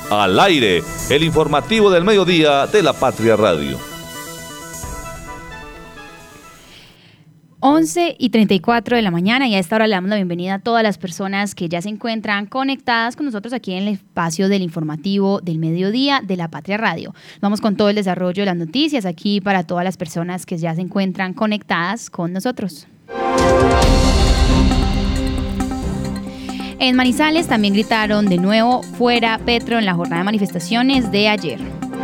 Al aire, el informativo del mediodía de la Patria Radio. 11:34 de la mañana y a esta hora le damos la bienvenida a todas las personas que ya se encuentran conectadas con nosotros aquí en el espacio del informativo del mediodía de la Patria Radio. Vamos con todo el desarrollo de las noticias aquí para todas las personas que ya se encuentran conectadas con nosotros. En Manizales también gritaron de nuevo "fuera Petro" en la jornada de manifestaciones de ayer.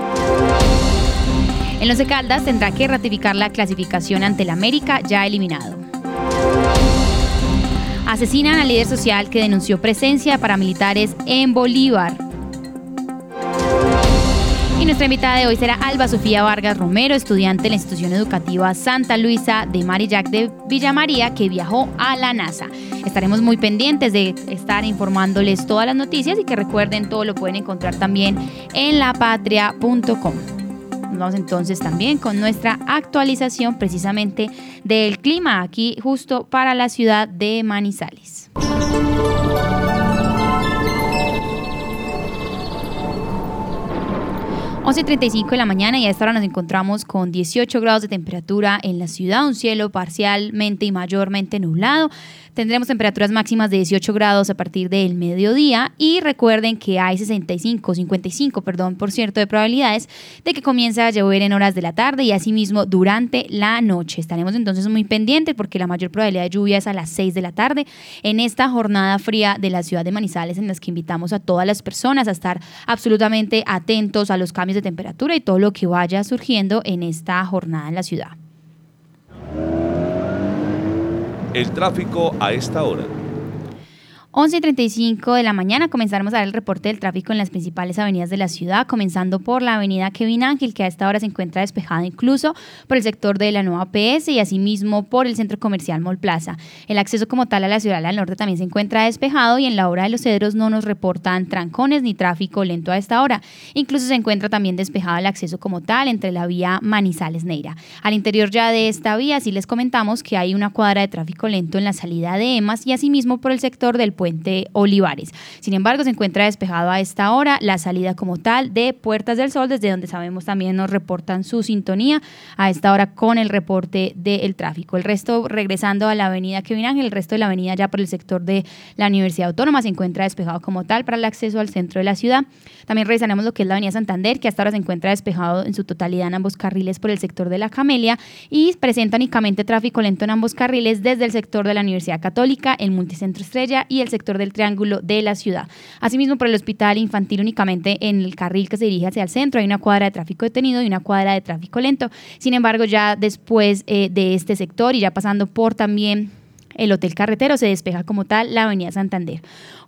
En Once Caldas tendrá que ratificar la clasificación ante el América ya eliminado. Asesinan al líder social que denunció presencia de paramilitares en Bolívar. Y nuestra invitada de hoy será Alba Sofía Vargas Romero, estudiante de la institución educativa Santa Luisa de Marillac de Villa María, que viajó a la NASA. Estaremos muy pendientes de estar informándoles todas las noticias y que recuerden, todo lo pueden encontrar también en lapatria.com. Nos vamos entonces también con nuestra actualización precisamente del clima aquí justo para la ciudad de Manizales. 11:35 de la mañana y a esta hora nos encontramos con 18 grados de temperatura en la ciudad, un cielo parcialmente y mayormente nublado. Tendremos temperaturas máximas de 18 grados a partir del mediodía y recuerden que hay 55% de probabilidades de que comience a llover en horas de la tarde y asimismo durante la noche. Estaremos entonces muy pendientes porque la mayor probabilidad de lluvia es a las 6 de la tarde en esta jornada fría de la ciudad de Manizales, en las que invitamos a todas las personas a estar absolutamente atentos a los cambios de temperatura y todo lo que vaya surgiendo en esta jornada en la ciudad. El tráfico a esta hora. 11:35 de la mañana comenzaremos a dar el reporte del tráfico en las principales avenidas de la ciudad, comenzando por la avenida Kevin Ángel, que a esta hora se encuentra despejada incluso por el sector de la nueva PS y asimismo por el centro comercial Mall Plaza. El acceso como tal a la ciudad del norte también se encuentra despejado y en la hora de los Cedros no nos reportan trancones ni tráfico lento a esta hora. Incluso se encuentra también despejado el acceso como tal entre la vía Manizales-Neira. Al interior ya de esta vía sí les comentamos que hay una cuadra de tráfico lento en la salida de EMAS y asimismo por el sector del Puente Olivares. Sin embargo, se encuentra despejado a esta hora la salida como tal de Puertas del Sol, desde donde sabemos también nos reportan su sintonía a esta hora con el reporte del tráfico. El resto, regresando a la avenida Kevin Ángel, el resto de la avenida ya por el sector de la Universidad Autónoma se encuentra despejado como tal para el acceso al centro de la ciudad. También revisaremos lo que es la avenida Santander, que hasta ahora se encuentra despejado en su totalidad en ambos carriles por el sector de la Camelia y presenta únicamente tráfico lento en ambos carriles desde el sector de la Universidad Católica, el Multicentro Estrella y el sector del Triángulo de la ciudad. Asimismo, por el Hospital Infantil únicamente en el carril que se dirige hacia el centro hay una cuadra de tráfico detenido y una cuadra de tráfico lento. Sin embargo, ya después de este sector y ya pasando por también el Hotel Carretero se despeja como tal la avenida Santander.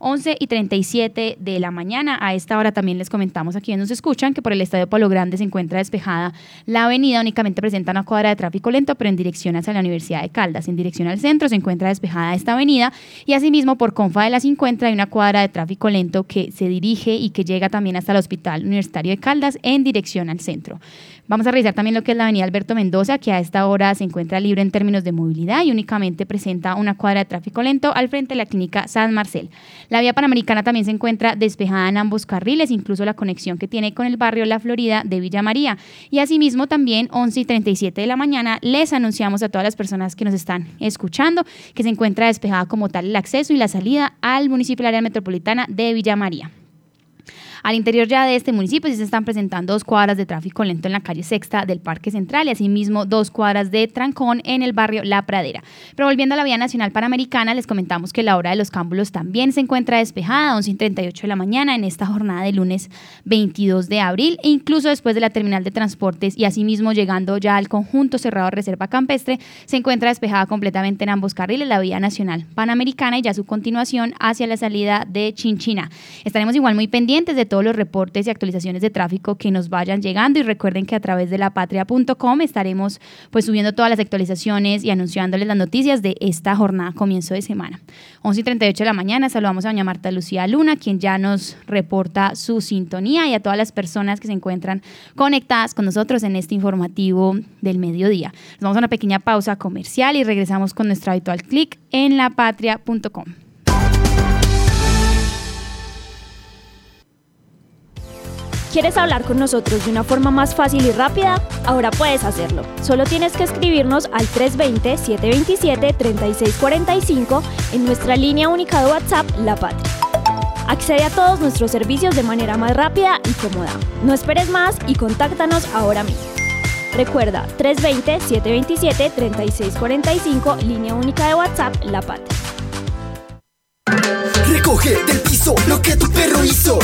11:37 de la mañana. A esta hora también les comentamos a quienes nos escuchan que por el Estadio Palo Grande se encuentra despejada la avenida, únicamente presenta una cuadra de tráfico lento, pero en dirección hacia la Universidad de Caldas. En dirección al centro se encuentra despejada esta avenida y asimismo por Confa de la 50 hay una cuadra de tráfico lento que se dirige y que llega también hasta el Hospital Universitario de Caldas en dirección al centro. Vamos a revisar también lo que es la avenida Alberto Mendoza, que a esta hora se encuentra libre en términos de movilidad y únicamente presenta una cuadra de tráfico lento al frente de la clínica San Marcel. La vía Panamericana también se encuentra despejada en ambos carriles, incluso la conexión que tiene con el barrio La Florida de Villa María. Y asimismo también 11:37 de la mañana les anunciamos a todas las personas que nos están escuchando que se encuentra despejada como tal el acceso y la salida al municipio del área metropolitana de Villa María. Al interior ya de este municipio sí se están presentando 2 cuadras de tráfico lento en la calle Sexta del Parque Central y asimismo 2 cuadras de trancón en el barrio La Pradera. Pero volviendo a la vía nacional panamericana, les comentamos que la hora de los Cámbulos también se encuentra despejada a 11:38 de la mañana en esta jornada de lunes 22 de abril e incluso después de la terminal de transportes y asimismo llegando ya al conjunto cerrado Reserva Campestre, se encuentra despejada completamente en ambos carriles la vía nacional panamericana y ya su continuación hacia la salida de Chinchina. Estaremos igual muy pendientes de todos los reportes y actualizaciones de tráfico que nos vayan llegando y recuerden que a través de lapatria.com estaremos pues subiendo todas las actualizaciones y anunciándoles las noticias de esta jornada comienzo de semana. 11:38 de la mañana saludamos a doña Marta Lucía Luna, quien ya nos reporta su sintonía, y a todas las personas que se encuentran conectadas con nosotros en este informativo del mediodía. Nos vamos a una pequeña pausa comercial y regresamos con nuestro habitual clic en lapatria.com. ¿Quieres hablar con nosotros de una forma más fácil y rápida? Ahora puedes hacerlo. Solo tienes que escribirnos al 320-727-3645 en nuestra línea única de WhatsApp La Patria. Accede a todos nuestros servicios de manera más rápida y cómoda. No esperes más y contáctanos ahora mismo. Recuerda, 320-727-3645, línea única de WhatsApp La Patria. Recoge del piso lo que tu perro hizo.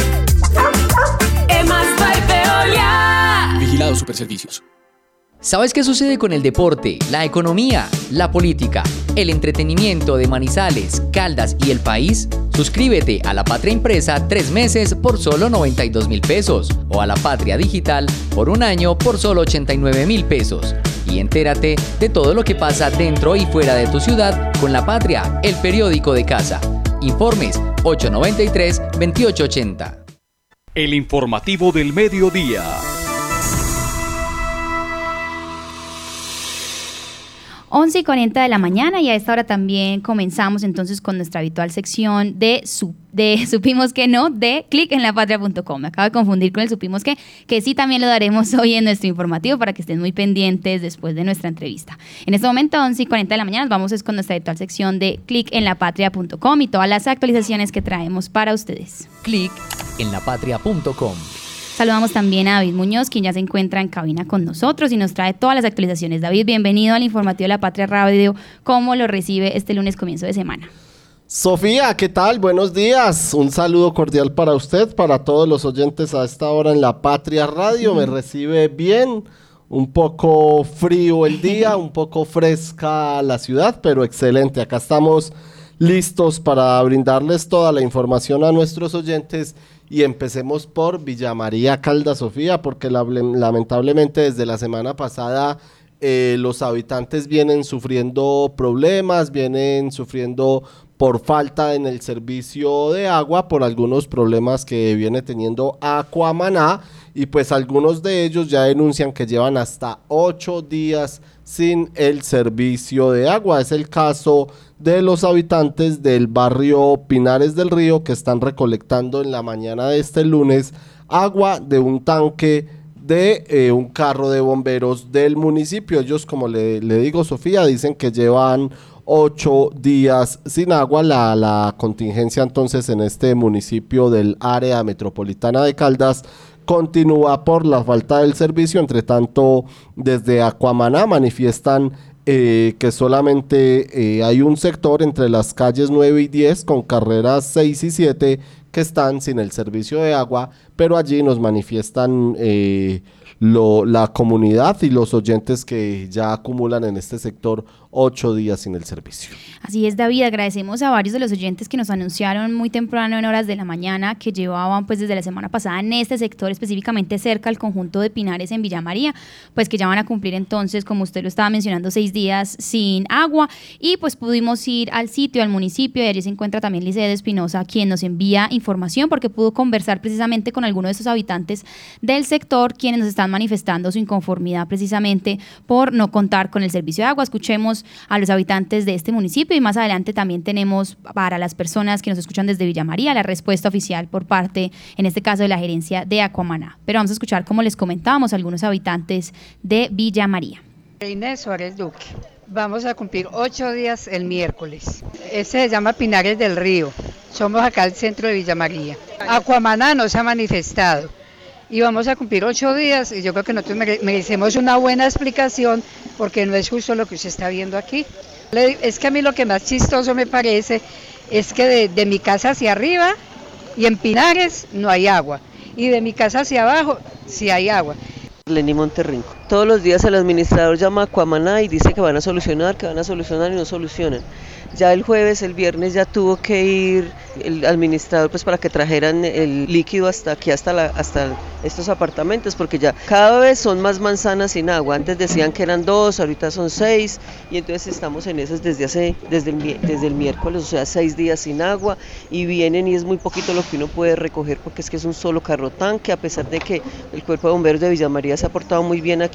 Vigilado Superservicios. ¿Sabes qué sucede con el deporte, la economía, la política, el entretenimiento de Manizales, Caldas y el país? Suscríbete a La Patria Impresa 3 meses por solo 92.000 pesos o a La Patria Digital por un año por solo 89.000 pesos. Y entérate de todo lo que pasa dentro y fuera de tu ciudad con La Patria, el periódico de casa. Informes 893-2880. El informativo del mediodía. 11:40 de la mañana y a esta hora también comenzamos entonces con nuestra habitual sección de supimos que no, de clickenlapatria.com. Me acabo de confundir con el supimos que sí también lo daremos hoy en nuestro informativo para que estén muy pendientes después de nuestra entrevista. En este momento, 11:40 de la mañana, vamos con nuestra habitual sección de clickenlapatria.com y todas las actualizaciones que traemos para ustedes. Clickenlapatria.com. Saludamos también a David Muñoz, quien ya se encuentra en cabina con nosotros y nos trae todas las actualizaciones. David, bienvenido al informativo de La Patria Radio. ¿Cómo lo recibe este lunes comienzo de semana? Sofía, ¿qué tal? Buenos días. Un saludo cordial para usted, para todos los oyentes a esta hora en La Patria Radio. Me recibe bien, un poco frío el día, un poco fresca la ciudad, pero excelente. Acá estamos listos para brindarles toda la información a nuestros oyentes. Y empecemos por Villa María, Caldas, Sofía, porque lamentablemente desde la semana pasada los habitantes vienen sufriendo problemas, vienen sufriendo por falta en el servicio de agua, por algunos problemas que viene teniendo Acuamaná, y pues algunos de ellos ya denuncian que llevan hasta 8 días sin el servicio de agua. Es el caso de los habitantes del barrio Pinares del Río, que están recolectando en la mañana de este lunes agua de un tanque de un carro de bomberos del municipio. Ellos, como le digo, Sofía, dicen que llevan 8 días sin agua. La contingencia entonces en este municipio del área metropolitana de Caldas continúa por la falta del servicio. Entre tanto, desde Acuamaná manifiestan que solamente hay un sector entre las calles 9 y 10 con carreras 6 y 7 que están sin el servicio de agua, pero allí nos manifiestan la comunidad y los oyentes que ya acumulan en este sector 8 días sin el servicio. Así es, David, agradecemos a varios de los oyentes que nos anunciaron muy temprano en horas de la mañana que llevaban pues desde la semana pasada en este sector, específicamente cerca al conjunto de Pinares en Villa María, pues que ya van a cumplir entonces, como usted lo estaba mencionando, 6 días sin agua, y pues pudimos ir al sitio, al municipio, y allí se encuentra también Licedo Espinosa, quien nos envía información porque pudo conversar precisamente con algunos de esos habitantes del sector, quienes nos están manifestando su inconformidad precisamente por no contar con el servicio de agua. Escuchemos a los habitantes de este municipio y más adelante también tenemos para las personas que nos escuchan desde Villa María la respuesta oficial por parte, en este caso, de la gerencia de Acuamaná. Pero vamos a escuchar, como les comentábamos, a algunos habitantes de Villa María. Inés Suárez Duque. Vamos a cumplir 8 días el miércoles. Ese se llama Pinares del Río. Somos acá al centro de Villa María. Acuamaná no se ha manifestado. Y vamos a cumplir 8 días y yo creo que nosotros merecemos una buena explicación porque no es justo lo que usted está viendo aquí. Es que a mí lo que más chistoso me parece es que de mi casa hacia arriba y en Pinares no hay agua y de mi casa hacia abajo sí hay agua. Lenny Monterrinco. Todos los días el administrador llama a Acuamaná y dice que van a solucionar y no solucionan. Ya el jueves, el viernes ya tuvo que ir el administrador pues para que trajeran el líquido hasta aquí, hasta estos apartamentos, porque ya cada vez son más manzanas sin agua. Antes decían que eran 2, ahorita son 6 y entonces estamos en esas desde el miércoles, o sea 6 días sin agua, y vienen y es muy poquito lo que uno puede recoger porque es que es un solo carro tanque, a pesar de que el cuerpo de bomberos de Villa María se ha portado muy bien aquí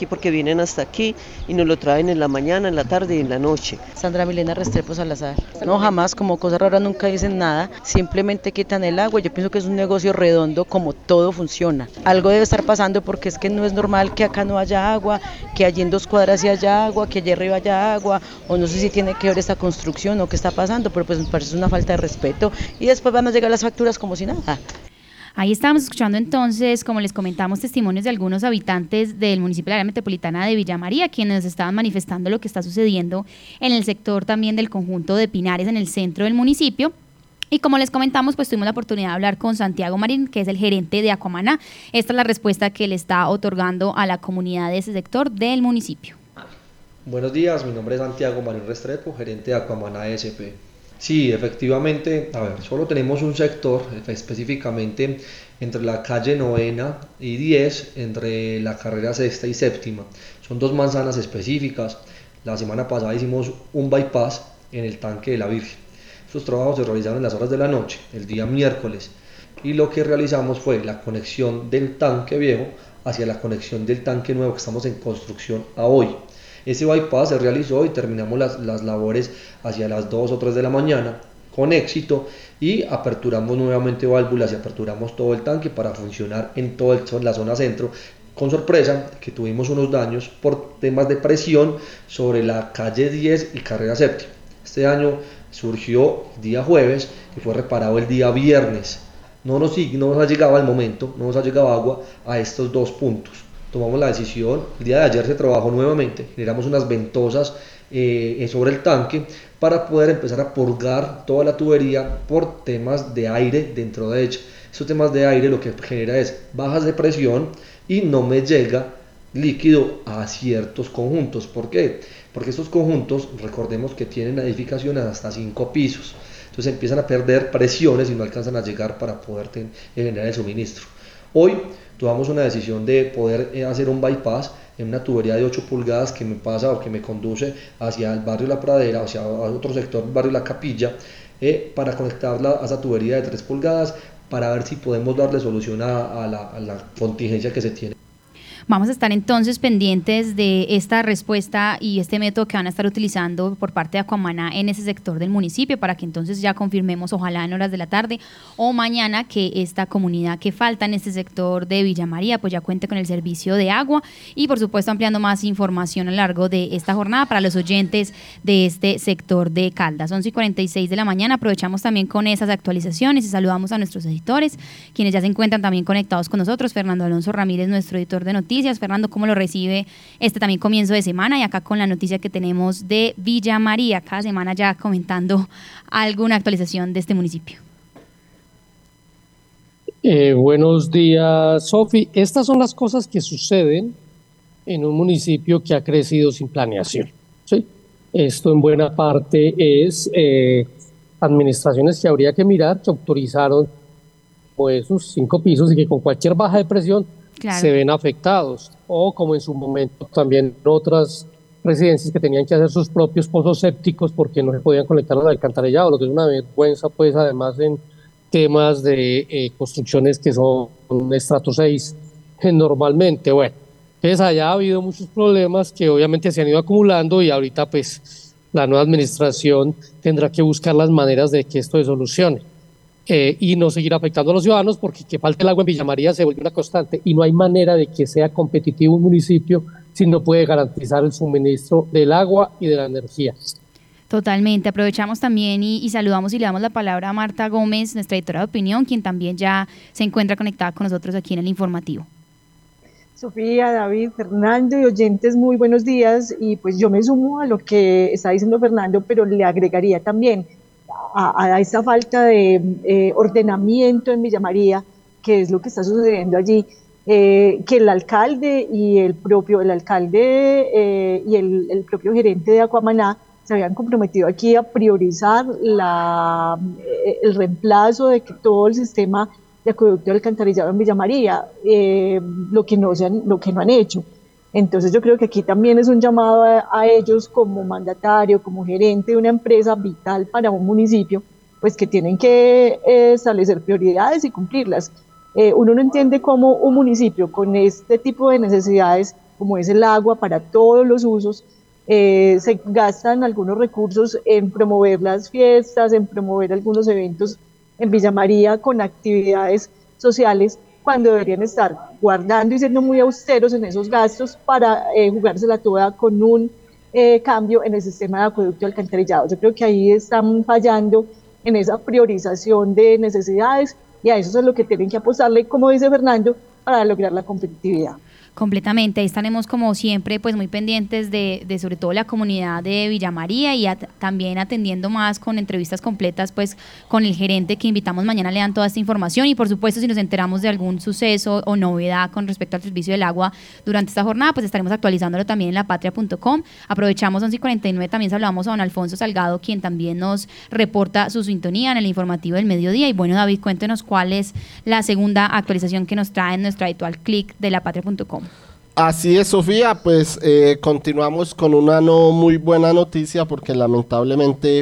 porque vienen hasta aquí y nos lo traen en la mañana, en la tarde y en la noche. Sandra Milena Restrepo Salazar. No, jamás, como cosa rara nunca dicen nada, simplemente quitan el agua. Yo pienso que es un negocio redondo como todo funciona. Algo debe estar pasando porque es que no es normal que acá no haya agua, que allí en 2 cuadras sí haya agua, que allí arriba haya agua, o no sé si tiene que ver esta construcción o qué está pasando, pero pues me parece una falta de respeto y después van a llegar las facturas como si nada. Ahí estábamos escuchando entonces, como les comentamos, testimonios de algunos habitantes del municipio de la área metropolitana de Villa María, quienes estaban manifestando lo que está sucediendo en el sector también del conjunto de Pinares, en el centro del municipio. Y como les comentamos, pues tuvimos la oportunidad de hablar con Santiago Marín, que es el gerente de Aquamaná. Esta es la respuesta que le está otorgando a la comunidad de ese sector del municipio. Buenos días, mi nombre es Santiago Marín Restrepo, gerente de Aquamaná SP. Sí, efectivamente, solo tenemos un sector, específicamente entre la calle 9 y 10, entre la carrera 6ª y 7ª. Son 2 manzanas específicas. La semana pasada hicimos un bypass en el tanque de la Virgen. Estos trabajos se realizaron en las horas de la noche, el día miércoles, y lo que realizamos fue la conexión del tanque viejo hacia la conexión del tanque nuevo que estamos en construcción a hoy. Ese bypass se realizó y terminamos las labores hacia las 2 o 3 de la mañana con éxito y aperturamos nuevamente válvulas y aperturamos todo el tanque para funcionar en toda la zona centro, con sorpresa que tuvimos unos daños por temas de presión sobre la calle 10 y carrera 7. Este daño surgió el día jueves y fue reparado el día viernes. No nos ha llegado al momento, no nos ha llegado agua a estos 2 puntos. Tomamos la decisión, el día de ayer se trabajó nuevamente, generamos unas ventosas sobre el tanque para poder empezar a purgar toda la tubería por temas de aire dentro de ella. Estos temas de aire lo que genera es bajas de presión y no me llega líquido a ciertos conjuntos. ¿Por qué? Porque estos conjuntos, recordemos que tienen edificaciones hasta 5 pisos, entonces empiezan a perder presiones y no alcanzan a llegar para poder generar el suministro. Hoy tomamos una decisión de poder hacer un bypass en una tubería de 8 pulgadas que me pasa o que me conduce hacia el barrio La Pradera, hacia otro sector del barrio La Capilla, para conectarla a esa tubería de 3 pulgadas para ver si podemos darle solución a la contingencia que se tiene. Vamos a estar entonces pendientes de esta respuesta y este método que van a estar utilizando por parte de Aquamaná en ese sector del municipio para que entonces ya confirmemos, ojalá en horas de la tarde o mañana, que esta comunidad que falta en este sector de Villa María pues ya cuente con el servicio de agua y por supuesto ampliando más información a lo largo de esta jornada para los oyentes de este sector de Caldas. 11:46 de la mañana, aprovechamos también con esas actualizaciones y saludamos a nuestros editores, quienes ya se encuentran también conectados con nosotros. Fernando Alonso Ramírez, nuestro editor de noticias. Fernando, ¿cómo lo recibe este también comienzo de semana? Y acá con la noticia que tenemos de Villa María, cada semana ya comentando alguna actualización de este municipio. Buenos días, Sofi. Estas son las cosas que suceden en un municipio que ha crecido sin planeación, ¿sí? Esto en buena parte es administraciones que habría que mirar, que autorizaron esos 5 pisos y que con cualquier baja de presión se ven afectados, o como en su momento también otras residencias que tenían que hacer sus propios pozos sépticos porque no se podían conectar al alcantarillado, lo que es una vergüenza, pues además en temas de construcciones que son estrato 6 normalmente. Bueno, entonces allá ha habido muchos problemas que obviamente se han ido acumulando y ahorita pues la nueva administración tendrá que buscar las maneras de que esto se solucione. Y no seguir afectando a los ciudadanos, porque que falte el agua en Villa María se vuelve una constante y no hay manera de que sea competitivo un municipio si no puede garantizar el suministro del agua y de la energía. Totalmente, aprovechamos también y saludamos y le damos la palabra a Marta Gómez, nuestra editora de opinión, quien también ya se encuentra conectada con nosotros aquí en el informativo. Sofía, David, Fernando y oyentes, muy buenos días, y pues yo me sumo a lo que está diciendo Fernando, pero le agregaría también a esta falta de ordenamiento en Villa María, que es lo que está sucediendo allí, que el alcalde y el propio gerente de Aquamaná se habían comprometido aquí a priorizar el reemplazo de que todo el sistema de acueducto y alcantarillado en Villa María, lo que no han hecho. Entonces yo creo que aquí también es un llamado a ellos como mandatario, como gerente de una empresa vital para un municipio, pues que tienen que establecer prioridades y cumplirlas. Uno no entiende cómo un municipio con este tipo de necesidades como es el agua para todos los usos. Se gastan algunos recursos en promover las fiestas, en promover algunos eventos en Villa María con actividades sociales, cuando deberían estar guardando y siendo muy austeros en esos gastos para jugársela toda con un cambio en el sistema de acueducto y alcantarillado. Yo creo que ahí están fallando en esa priorización de necesidades, y a eso es lo que tienen que apostarle, como dice Fernando, para lograr la competitividad. Completamente, ahí estaremos como siempre pues muy pendientes de sobre todo la comunidad de Villa María y también atendiendo más con entrevistas completas pues con el gerente que invitamos mañana, le dan toda esta información, y por supuesto si nos enteramos de algún suceso o novedad con respecto al servicio del agua durante esta jornada, pues estaremos actualizándolo también en lapatria.com. Aprovechamos 11:49, también saludamos a don Alfonso Salgado, quien también nos reporta su sintonía en el informativo del mediodía. Y bueno, David, cuéntenos cuál es la segunda actualización que nos trae en nuestro habitual clic de lapatria.com. Así es, Sofía, pues continuamos con una no muy buena noticia, porque lamentablemente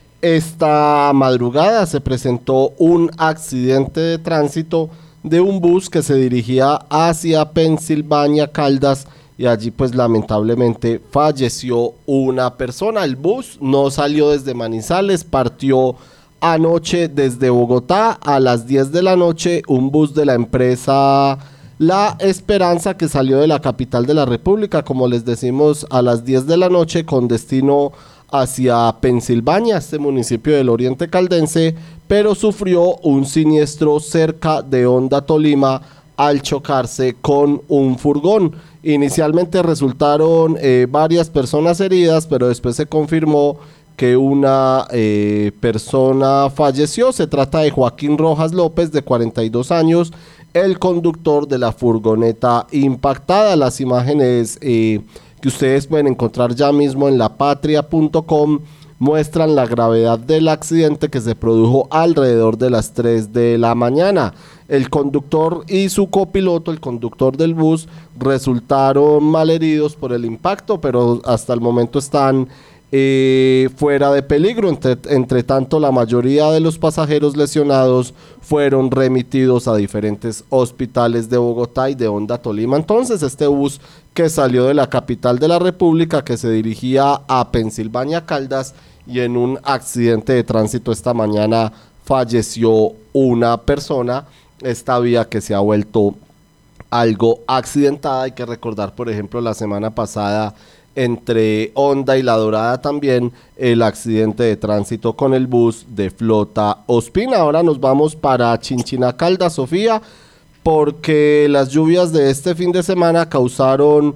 esta madrugada se presentó un accidente de tránsito de un bus que se dirigía hacia Pensilvania, Caldas, y allí pues lamentablemente falleció una persona. El bus no salió desde Manizales, partió anoche desde Bogotá a las 10 de la noche, un bus de la empresa La Esperanza, que salió de la capital de la República, como les decimos, a las 10 de la noche con destino hacia Pensilvania, este municipio del oriente caldense, pero sufrió un siniestro cerca de Honda, Tolima, al chocarse con un furgón. Inicialmente resultaron varias personas heridas, pero después se confirmó que una persona falleció. Se trata de Joaquín Rojas López, de 42 años, el conductor de la furgoneta impactada. Las imágenes que ustedes pueden encontrar ya mismo en lapatria.com muestran la gravedad del accidente que se produjo alrededor de las 3 de la mañana. El conductor y su copiloto, el conductor del bus, resultaron malheridos por el impacto, pero hasta el momento están fuera de peligro. Entre tanto, la mayoría de los pasajeros lesionados fueron remitidos a diferentes hospitales de Bogotá y de Honda, Tolima. Entonces, este bus que salió de la capital de la República, que se dirigía a Pensilvania, Caldas, y en un accidente de tránsito esta mañana falleció una persona. Esta vía que se ha vuelto algo accidentada. Hay que recordar, por ejemplo, la semana pasada entre Honda y La Dorada también el accidente de tránsito con el bus de Flota Ospina. Ahora nos vamos para Chinchiná, Caldas, Sofía, porque las lluvias de este fin de semana causaron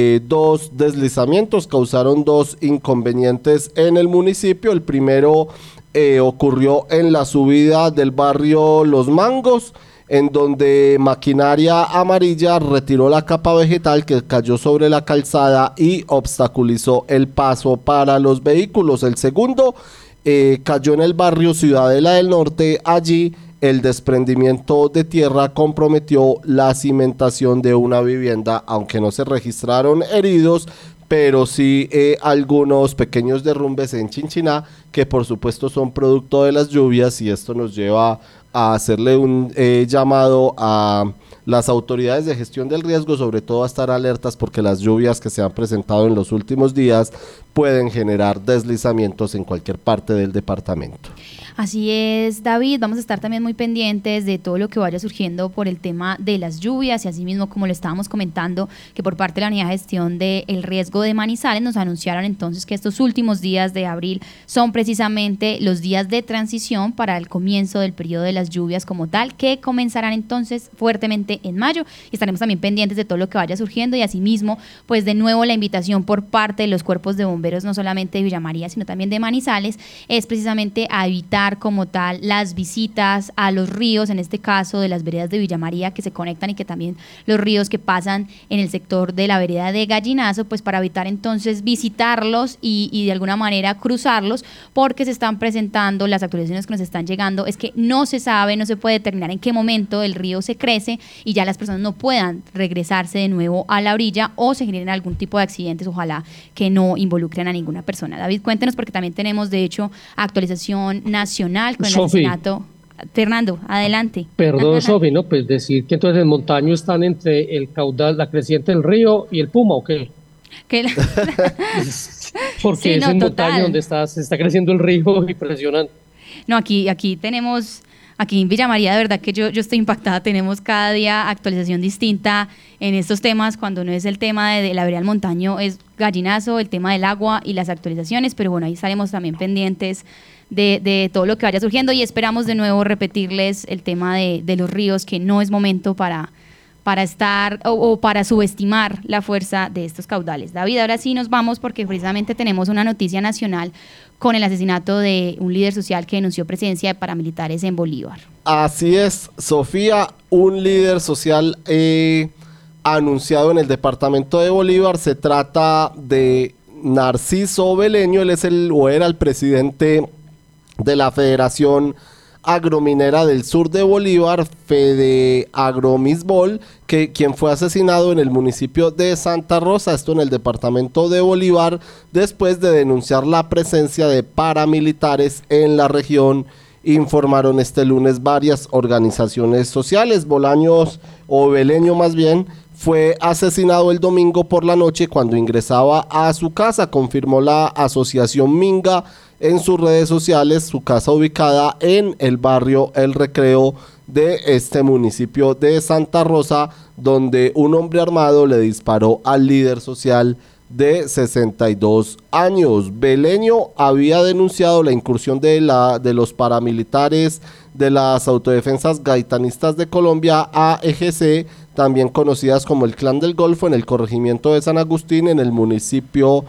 dos deslizamientos, causaron dos inconvenientes en el municipio. El primero ocurrió en la subida del barrio Los Mangos, en donde maquinaria amarilla retiró la capa vegetal que cayó sobre la calzada y obstaculizó el paso para los vehículos. El segundo cayó en el barrio Ciudadela del Norte. Allí el desprendimiento de tierra comprometió la cimentación de una vivienda, aunque no se registraron heridos, pero sí algunos pequeños derrumbes en Chinchiná, que por supuesto son producto de las lluvias, y esto nos lleva a hacerle un llamado a las autoridades de gestión del riesgo, sobre todo a estar alertas, porque las lluvias que se han presentado en los últimos días pueden generar deslizamientos en cualquier parte del departamento. Así es, David, vamos a estar también muy pendientes de todo lo que vaya surgiendo por el tema de las lluvias, y así mismo, como lo estábamos comentando, que por parte de la Unidad de Gestión del Riesgo de Manizales nos anunciaron entonces que estos últimos días de abril son precisamente los días de transición para el comienzo del periodo de las lluvias como tal, que comenzarán entonces fuertemente en mayo, y estaremos también pendientes de todo lo que vaya surgiendo. Y asimismo, pues de nuevo la invitación por parte de los cuerpos de bomberos, no solamente de Villa María, sino también de Manizales, es precisamente a evitar como tal las visitas a los ríos, en este caso de las veredas de Villa María que se conectan, y que también los ríos que pasan en el sector de la vereda de Gallinazo, pues para evitar entonces visitarlos y de alguna manera cruzarlos, porque se están presentando, las actualizaciones que nos están llegando es que no se sabe, no se puede determinar en qué momento el río se crece y ya las personas no puedan regresarse de nuevo a la orilla, o se generen algún tipo de accidentes, ojalá que no involucren a ninguna persona. David, cuéntenos, porque también tenemos de hecho actualización nacional con el asesinato. Fernando, adelante. Perdón, Sofi, ¿no? Pues decir que entonces el montaño están entre el caudal, la creciente del río y el Puma, ¿o qué? Porque Sí, es no, el total. montaño donde se está creciendo el río, impresionante. No, aquí tenemos, aquí en Villa María, de verdad que yo estoy impactada, tenemos cada día actualización distinta en estos temas, cuando no es el tema de la vereda del montaño, es gallinazo, el tema del agua y las actualizaciones, pero bueno, ahí estaremos también pendientes de todo lo que vaya surgiendo y esperamos de nuevo repetirles el tema de los ríos, que no es momento para estar o para subestimar la fuerza de estos caudales. David, ahora sí nos vamos porque precisamente tenemos una noticia nacional con el asesinato de un líder social que denunció presencia de paramilitares en Bolívar. Así es, Sofía, un líder social anunciado en el departamento de Bolívar. Se trata de Narciso Beleño, él es era el presidente de la Federación Agrominera del Sur de Bolívar, Fedeagromisbol, quien fue asesinado en el municipio de Santa Rosa, esto en el departamento de Bolívar, después de denunciar la presencia de paramilitares en la región, informaron este lunes varias organizaciones sociales. Bolaños, o Beleño más bien, fue asesinado el domingo por la noche cuando ingresaba a su casa, confirmó la asociación Minga en sus redes sociales, su casa ubicada en el barrio El Recreo de este municipio de Santa Rosa, donde un hombre armado le disparó al líder social de 62 años. Beleño había denunciado la incursión de los paramilitares de las autodefensas gaitanistas de Colombia, AEGC, también conocidas como el Clan del Golfo, en el corregimiento de San Agustín, en el municipio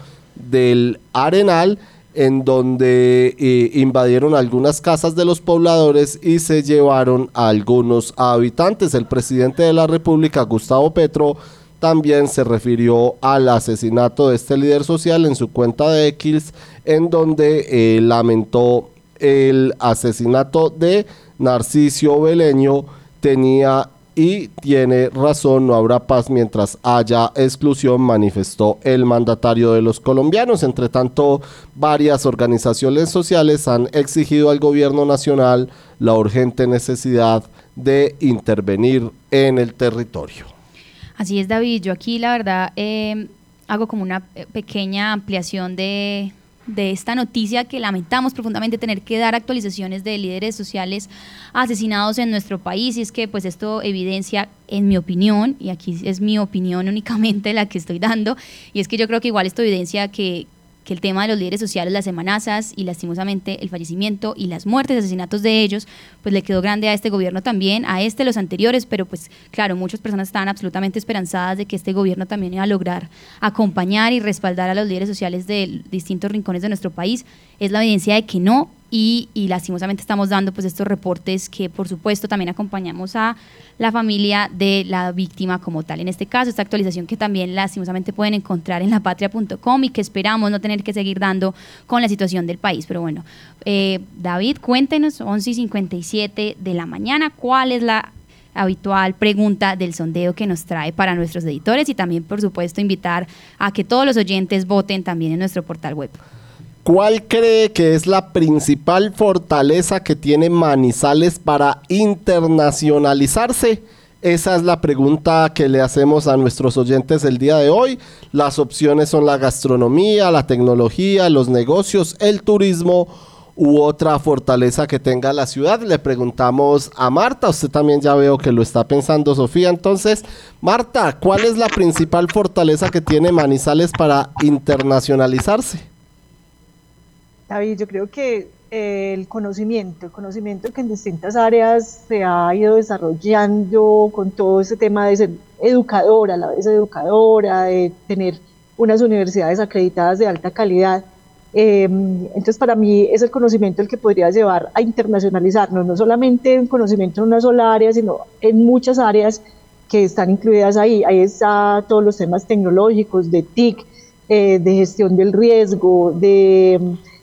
del Arenal, en donde invadieron algunas casas de los pobladores y se llevaron a algunos habitantes. El presidente de la República, Gustavo Petro, también se refirió al asesinato de este líder social en su cuenta de X, en donde lamentó el asesinato de Narciso Beleño. Tenía y tiene razón, no habrá paz mientras haya exclusión, manifestó el mandatario de los colombianos. Entre tanto, varias organizaciones sociales han exigido al gobierno nacional la urgente necesidad de intervenir en el territorio. Así es, David, yo aquí la verdad hago como una pequeña ampliación de esta noticia, que lamentamos profundamente tener que dar actualizaciones de líderes sociales asesinados en nuestro país, y es que pues esto evidencia, en mi opinión, y aquí es mi opinión únicamente la que estoy dando, y es que yo creo que igual esto evidencia que el tema de los líderes sociales, las amenazas y lastimosamente el fallecimiento y las muertes, asesinatos de ellos, pues le quedó grande a este gobierno también, a los anteriores, pero pues claro, muchas personas estaban absolutamente esperanzadas de que este gobierno también iba a lograr acompañar y respaldar a los líderes sociales de distintos rincones de nuestro país. Es la evidencia de que no, y lastimosamente estamos dando pues estos reportes que por supuesto también acompañamos a la familia de la víctima como tal. En este caso, esta actualización que también lastimosamente pueden encontrar en lapatria.com y que esperamos no tener que seguir dando con la situación del país. Pero bueno, David, cuéntenos, 11:57 de la mañana, ¿cuál es la habitual pregunta del sondeo que nos trae para nuestros editores? Y también, por supuesto, invitar a que todos los oyentes voten también en nuestro portal web. ¿Cuál cree que es la principal fortaleza que tiene Manizales para internacionalizarse? Esa es la pregunta que le hacemos a nuestros oyentes el día de hoy. Las opciones son la gastronomía, la tecnología, los negocios, el turismo u otra fortaleza que tenga la ciudad. Le preguntamos a Marta, usted también ya veo que lo está pensando, Sofía. Entonces, Marta, ¿cuál es la principal fortaleza que tiene Manizales para internacionalizarse? David, yo creo que el conocimiento que en distintas áreas se ha ido desarrollando con todo ese tema de ser educadora, a la vez educadora, de tener unas universidades acreditadas de alta calidad. Entonces, para mí es el conocimiento el que podría llevar a internacionalizarnos, no solamente un conocimiento en una sola área, sino en muchas áreas que están incluidas ahí. Ahí está todos los temas tecnológicos, de TIC, de gestión del riesgo, de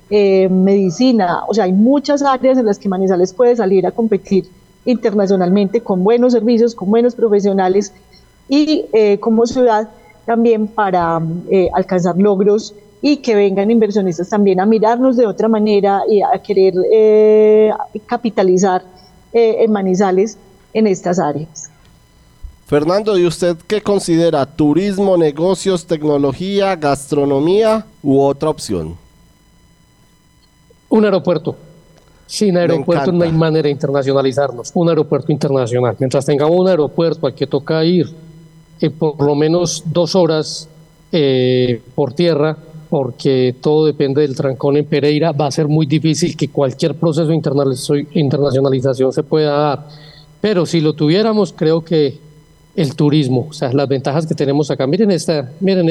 medicina. O sea, hay muchas áreas en las que Manizales puede salir a competir internacionalmente con buenos servicios, con buenos profesionales y como ciudad también para alcanzar logros y que vengan inversionistas también a mirarnos de otra manera y a querer capitalizar en Manizales en estas áreas. Fernando, ¿y usted qué considera? ¿Turismo, negocios, tecnología, gastronomía u otra opción? Un aeropuerto. Sin aeropuerto no hay manera de internacionalizarnos. Un aeropuerto internacional. Mientras tengamos un aeropuerto al que toca ir por lo menos 2 horas por tierra, porque todo depende del trancón en Pereira, va a ser muy difícil que cualquier proceso de internacionalización se pueda dar. Pero si lo tuviéramos, creo que el turismo, o sea, las ventajas que tenemos acá. Miren estos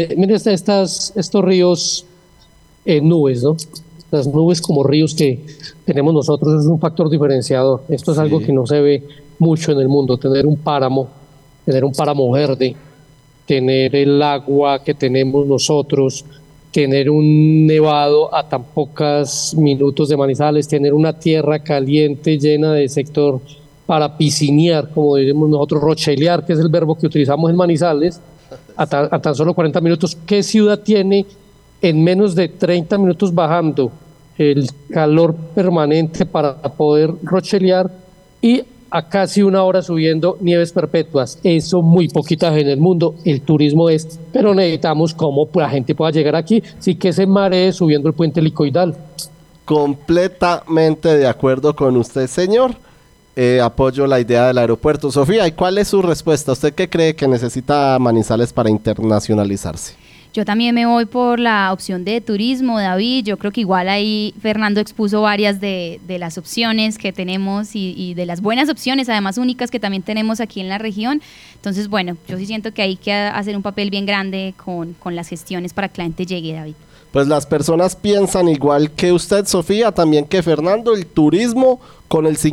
ríos nubes, ¿no? Las nubes como ríos que tenemos nosotros es un factor diferenciador. Esto es algo que no se ve mucho en el mundo, tener un páramo verde, tener el agua que tenemos nosotros, tener un nevado a tan pocos minutos de Manizales, tener una tierra caliente llena de sector para piscinear, como diríamos nosotros, rochelear, que es el verbo que utilizamos en Manizales, a tan solo 40 minutos. ¿Qué ciudad tiene en menos de 30 minutos bajando el calor permanente para poder rochelear y a casi 1 hora subiendo nieves perpetuas? Eso muy poquitas en el mundo. El turismo es, pero necesitamos cómo la gente pueda llegar aquí, sí que se maree subiendo el puente helicoidal. Completamente de acuerdo con usted, señor. Apoyo la idea del aeropuerto. Sofía, ¿y cuál es su respuesta? ¿Usted qué cree que necesita Manizales para internacionalizarse? Yo también me voy por la opción de turismo, David. Yo creo que igual ahí Fernando expuso varias de las opciones que tenemos y de las buenas opciones, además únicas, que también tenemos aquí en la región. Entonces, bueno, yo sí siento que hay que hacer un papel bien grande con las gestiones para que la gente llegue, David. Pues las personas piensan igual que usted, Sofía, también que Fernando. El turismo con el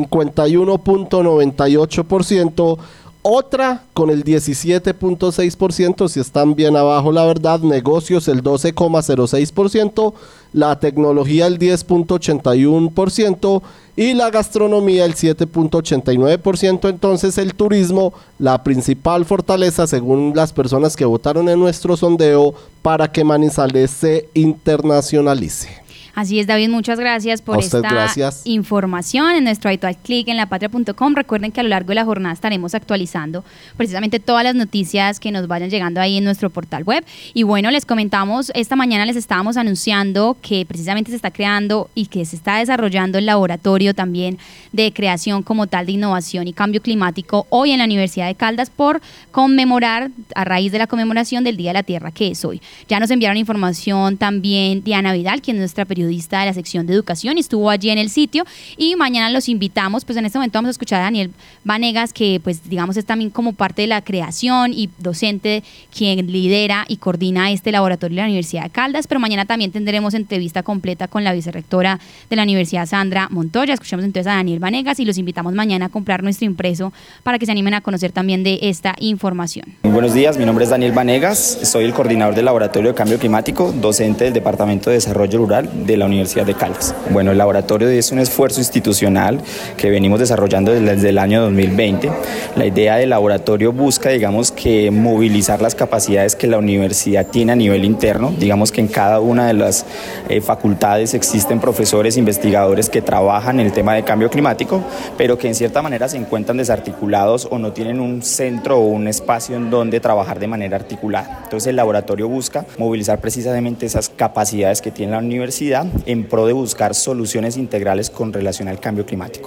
51.98%, otra con el 17.6%, si están bien abajo la verdad, negocios el 12.06%, la tecnología el 10.81% y la gastronomía el 7.89%. Entonces el turismo, la principal fortaleza según las personas que votaron en nuestro sondeo para que Manizales se internacionalice. Así es, David, muchas gracias por esta información en nuestro habitual clic en lapatria.com. Recuerden que a lo largo de la jornada estaremos actualizando precisamente todas las noticias que nos vayan llegando ahí en nuestro portal web. Y bueno, les comentamos, esta mañana les estábamos anunciando que precisamente se está creando y que se está desarrollando el laboratorio también de creación como tal de innovación y cambio climático hoy en la Universidad de Caldas por conmemorar, a raíz de la conmemoración del Día de la Tierra que es hoy. Ya nos enviaron información también Diana Vidal, quien es nuestra periodista de la sección de educación y estuvo allí en el sitio, y mañana los invitamos. Pues en este momento vamos a escuchar a Daniel Vanegas, que pues digamos es también como parte de la creación y docente quien lidera y coordina este laboratorio de la Universidad de Caldas, pero mañana también tendremos entrevista completa con la vicerrectora de la Universidad, Sandra Montoya. Escuchamos entonces a Daniel Vanegas y los invitamos mañana a comprar nuestro impreso para que se animen a conocer también de esta información. Muy buenos días, mi nombre es Daniel Vanegas, soy el coordinador del Laboratorio de Cambio Climático, docente del Departamento de Desarrollo Rural de la Universidad de Caldas. Bueno, el laboratorio es un esfuerzo institucional que venimos desarrollando desde el año 2020. La idea del laboratorio busca, digamos, que movilizar las capacidades que la universidad tiene a nivel interno. Digamos que en cada una de las facultades existen profesores, investigadores que trabajan en el tema de cambio climático, pero que en cierta manera se encuentran desarticulados o no tienen un centro o un espacio en donde trabajar de manera articulada. Entonces el laboratorio busca movilizar precisamente esas capacidades que tiene la universidad en pro de buscar soluciones integrales con relación al cambio climático.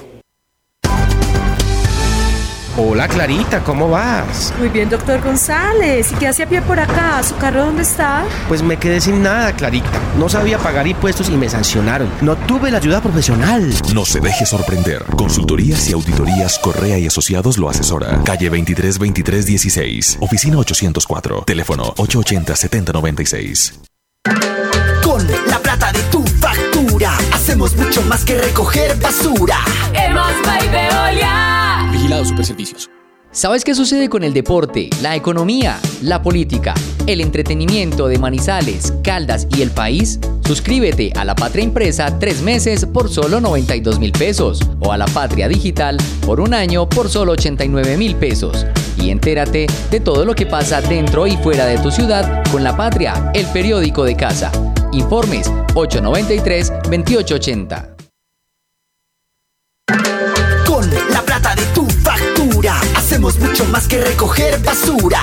Hola Clarita, ¿cómo vas? Muy bien, doctor González. ¿Y qué hace a pie por acá? ¿Su carro dónde está? Pues me quedé sin nada, Clarita. No sabía pagar impuestos y me sancionaron. No tuve la ayuda profesional. No se deje sorprender. Consultorías y auditorías Correa y Asociados lo asesora. Calle 232316. Oficina 804. Teléfono 880-7096. Con la plata de tu factura hacemos mucho más que recoger basura. Vigilado Superservicios. ¿Sabes qué sucede con el deporte, la economía, la política, el entretenimiento de Manizales, Caldas y el país? Suscríbete a La Patria Impresa 3 meses por solo 92.000 pesos o a La Patria Digital por 1 año por solo 89.000 pesos. Y entérate de todo lo que pasa dentro y fuera de tu ciudad con La Patria, el periódico de casa. Informes 893-2880. Con la plata hacemos mucho más que recoger basura.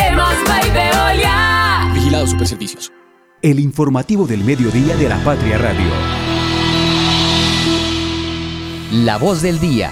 Vigilado Superservicios. El informativo del mediodía de la Patria Radio. La voz del día.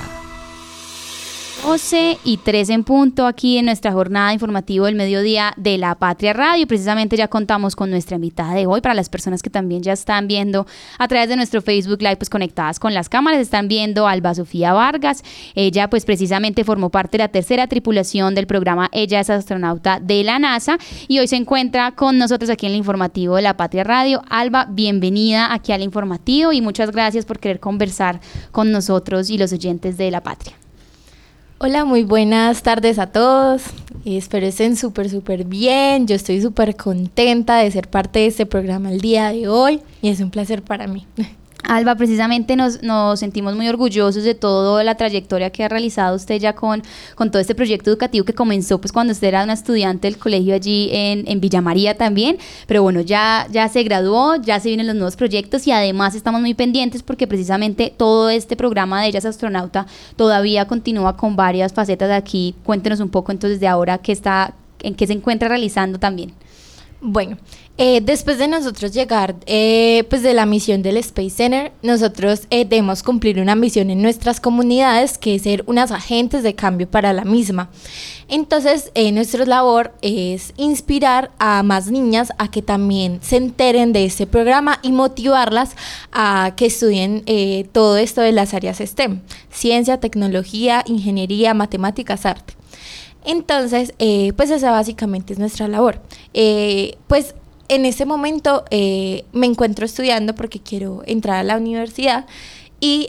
12:03 en punto aquí en nuestra jornada informativa del mediodía de la Patria Radio. Precisamente ya contamos con nuestra invitada de hoy. Para las personas que también ya están viendo a través de nuestro Facebook Live, pues conectadas con las cámaras, están viendo a Alba Sofía Vargas. Ella pues precisamente formó parte de la tercera tripulación del programa Ella es astronauta de la NASA y hoy se encuentra con nosotros aquí en el informativo de la Patria Radio. Alba, bienvenida aquí al informativo y muchas gracias por querer conversar con nosotros y los oyentes de la Patria. Hola, muy buenas tardes a todos. Espero estén súper bien. Yo estoy súper contenta de ser parte de este programa el día de hoy y es un placer para mí. Alba, precisamente nos sentimos muy orgullosos de toda la trayectoria que ha realizado usted ya con todo este proyecto educativo que comenzó pues cuando usted era una estudiante del colegio allí en Villa María también, pero bueno, ya se graduó, ya se vienen los nuevos proyectos y además estamos muy pendientes porque precisamente todo este programa de Ella es astronauta todavía continúa con varias facetas de aquí. Cuéntenos un poco entonces de ahora en qué se encuentra realizando también. Bueno, después de nosotros llegar pues de la misión del Space Center, nosotros debemos cumplir una misión en nuestras comunidades que es ser unas agentes de cambio para la misma. Entonces, nuestra labor es inspirar a más niñas a que también se enteren de este programa y motivarlas a que estudien todo esto de las áreas STEM, ciencia, tecnología, ingeniería, matemáticas, arte. Entonces, pues esa básicamente es nuestra labor. Pues en este momento me encuentro estudiando porque quiero entrar a la universidad y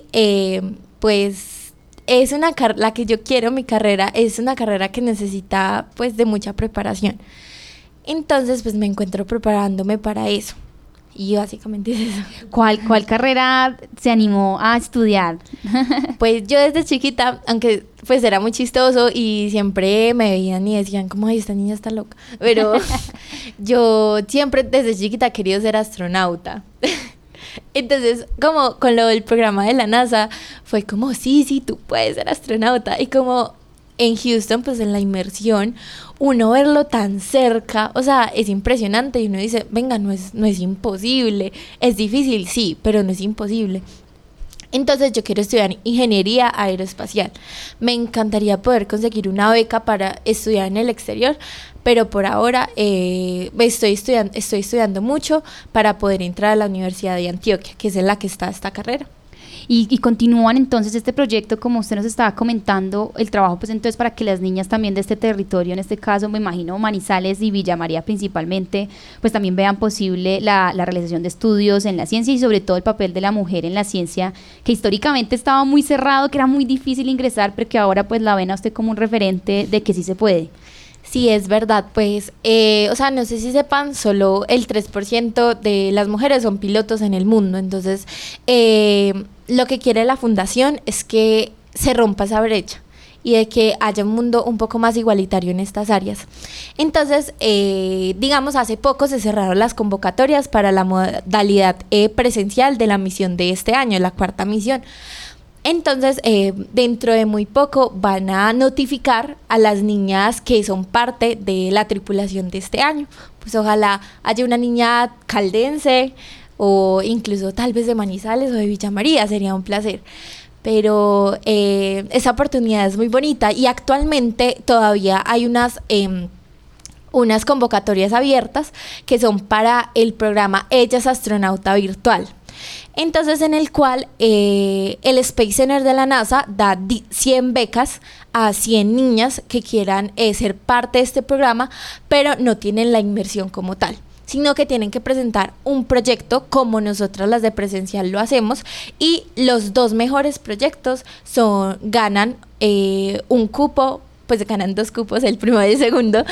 pues es la que yo quiero, mi carrera, es una carrera que necesita pues de mucha preparación. Entonces, pues me encuentro preparándome para eso. Y básicamente es eso. ¿Cuál carrera se animó a estudiar? Pues yo desde chiquita, aunque pues era muy chistoso y siempre me veían y decían como, ay, esta niña está loca. Pero yo siempre desde chiquita he querido ser astronauta. Entonces, como con lo del programa de la NASA, fue como, sí, tú puedes ser astronauta. Y como en Houston, pues en la inmersión, uno verlo tan cerca, o sea, es impresionante y uno dice, venga, no es imposible, es difícil, sí, pero no es imposible. Entonces yo quiero estudiar ingeniería aeroespacial. Me encantaría poder conseguir una beca para estudiar en el exterior, pero por ahora estoy estudiando mucho para poder entrar a la Universidad de Antioquia, que es en la que está esta carrera. Y continúan entonces este proyecto, como usted nos estaba comentando, el trabajo pues entonces para que las niñas también de este territorio, en este caso me imagino Manizales y Villa María principalmente, pues también vean posible la realización de estudios en la ciencia y sobre todo el papel de la mujer en la ciencia, que históricamente estaba muy cerrado, que era muy difícil ingresar, pero que ahora pues la ven a usted como un referente de que sí se puede. Sí, es verdad, pues, o sea, no sé si sepan, solo el 3% de las mujeres son pilotos en el mundo, entonces lo que quiere la fundación es que se rompa esa brecha y de que haya un mundo un poco más igualitario en estas áreas. Entonces, digamos, hace poco se cerraron las convocatorias para la modalidad presencial de la misión de este año, la 4ª misión. Entonces, dentro de muy poco van a notificar a las niñas que son parte de la tripulación de este año. Pues ojalá haya una niña caldense o incluso tal vez de Manizales o de Villa María, sería un placer. Pero esa oportunidad es muy bonita y actualmente todavía hay unas convocatorias abiertas que son para el programa Ella es astronauta virtual. Entonces, en el cual el Space Center de la NASA da 100 becas a 100 niñas que quieran ser parte de este programa, pero no tienen la inmersión como tal, sino que tienen que presentar un proyecto como nosotras las de presencial lo hacemos, y los 2 mejores proyectos ganan un cupo, pues ganan 2 cupos, el primero y el segundo,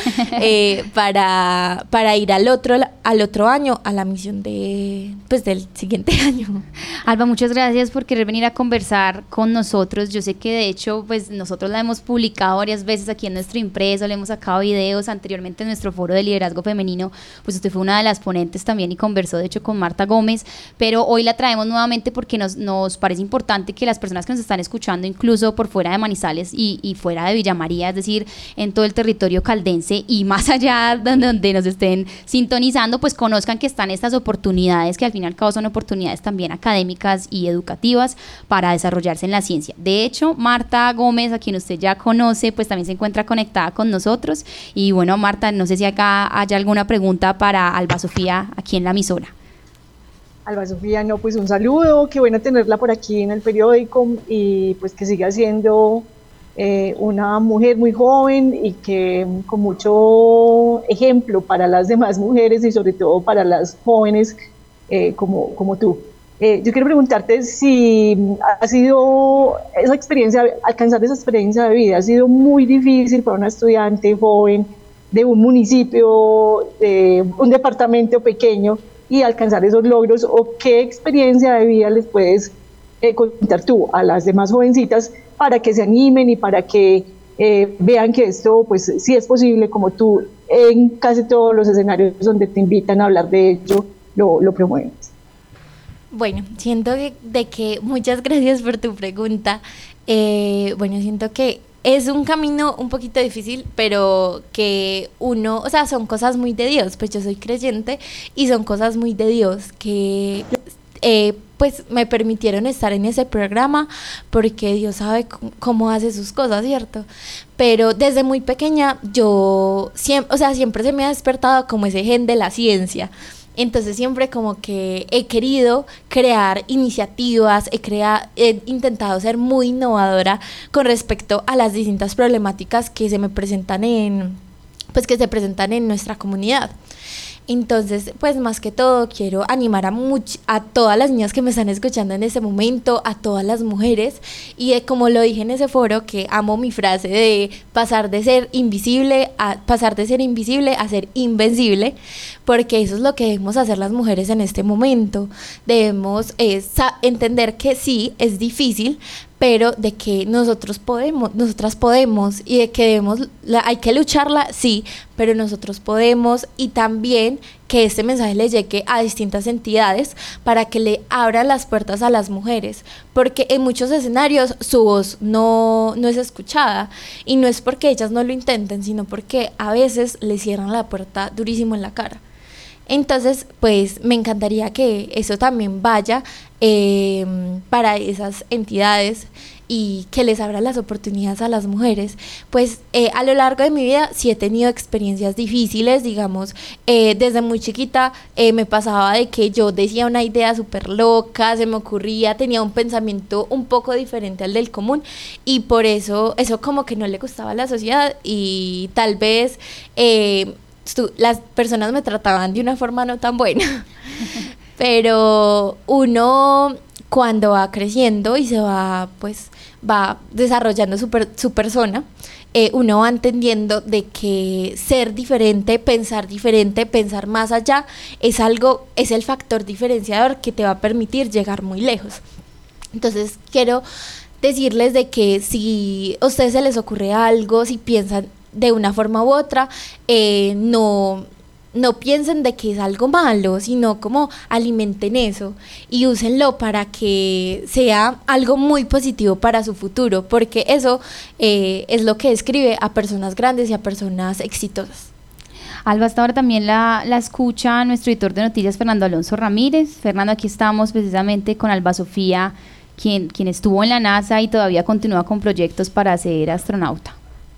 para ir al otro año, a la misión del siguiente año. Alba, muchas gracias por querer venir a conversar con nosotros. Yo sé que de hecho pues nosotros la hemos publicado varias veces aquí en nuestro impreso, le hemos sacado videos anteriormente en nuestro foro de liderazgo femenino, pues usted fue una de las ponentes también y conversó de hecho con Marta Gómez, pero hoy la traemos nuevamente porque nos parece importante que las personas que nos están escuchando, incluso por fuera de Manizales y fuera de Villa María, María, es decir, en todo el territorio caldense y más allá donde nos estén sintonizando, pues conozcan que están estas oportunidades que al fin y al cabo son oportunidades también académicas y educativas para desarrollarse en la ciencia. De hecho, Marta Gómez, a quien usted ya conoce, pues también se encuentra conectada con nosotros. Y bueno, Marta, no sé si acá haya alguna pregunta para Alba Sofía aquí en la emisora. Alba Sofía, no, pues un saludo, qué bueno tenerla por aquí en el periódico y pues que siga siendo una mujer muy joven y que con mucho ejemplo para las demás mujeres y sobre todo para las jóvenes como tú. Yo quiero preguntarte si ha sido esa experiencia, alcanzar esa experiencia de vida, ha sido muy difícil para una estudiante joven de un municipio, de un departamento pequeño y alcanzar esos logros, o qué experiencia de vida les puedes contar tú a las demás jovencitas para que se animen y para que vean que esto pues sí es posible, como tú en casi todos los escenarios donde te invitan a hablar de ello lo promueves. Bueno, siento que muchas gracias por tu pregunta. Bueno, siento que es un camino un poquito difícil, pero que uno, o sea, son cosas muy de Dios, pues yo soy creyente y son cosas muy de Dios que pues me permitieron estar en ese programa porque Dios sabe cómo hace sus cosas, ¿cierto? Pero desde muy pequeña yo siempre se me ha despertado como ese gen de la ciencia. Entonces siempre como que he querido crear iniciativas, he intentado ser muy innovadora con respecto a las distintas problemáticas que se me presentan que se presentan en nuestra comunidad. Entonces, pues más que todo quiero animar a todas las niñas que me están escuchando en este momento, a todas las mujeres, y como lo dije en ese foro, que amo mi frase de pasar de ser invisible a ser invencible, porque eso es lo que debemos hacer las mujeres en este momento. Debemos entender que sí, es difícil, pero de que nosotras podemos y de que hay que lucharla, sí, pero nosotros podemos, y también que este mensaje le llegue a distintas entidades para que le abran las puertas a las mujeres, porque en muchos escenarios su voz no es escuchada, y no es porque ellas no lo intenten, sino porque a veces le cierran la puerta durísimo en la cara. Entonces, pues me encantaría que eso también vaya para esas entidades y que les abra las oportunidades a las mujeres. Pues a lo largo de mi vida sí he tenido experiencias difíciles, digamos, desde muy chiquita me pasaba de que yo decía una idea súper loca, se me ocurría, tenía un pensamiento un poco diferente al del común, y por eso como que no le gustaba a la sociedad, y tal vez las personas me trataban de una forma no tan buena. Pero uno, cuando va creciendo y se va desarrollando su persona, uno va entendiendo de que ser diferente, pensar más allá, es el factor diferenciador que te va a permitir llegar muy lejos. Entonces quiero decirles de que si a ustedes se les ocurre algo, si piensan de una forma u otra, no piensen de que es algo malo, sino como alimenten eso y úsenlo para que sea algo muy positivo para su futuro, porque eso es lo que describe a personas grandes y a personas exitosas. Alba, hasta ahora también la escucha nuestro editor de noticias, Fernando Alonso Ramírez. Fernando, aquí estamos precisamente con Alba Sofía, quien estuvo en la NASA y todavía continúa con proyectos para ser astronauta.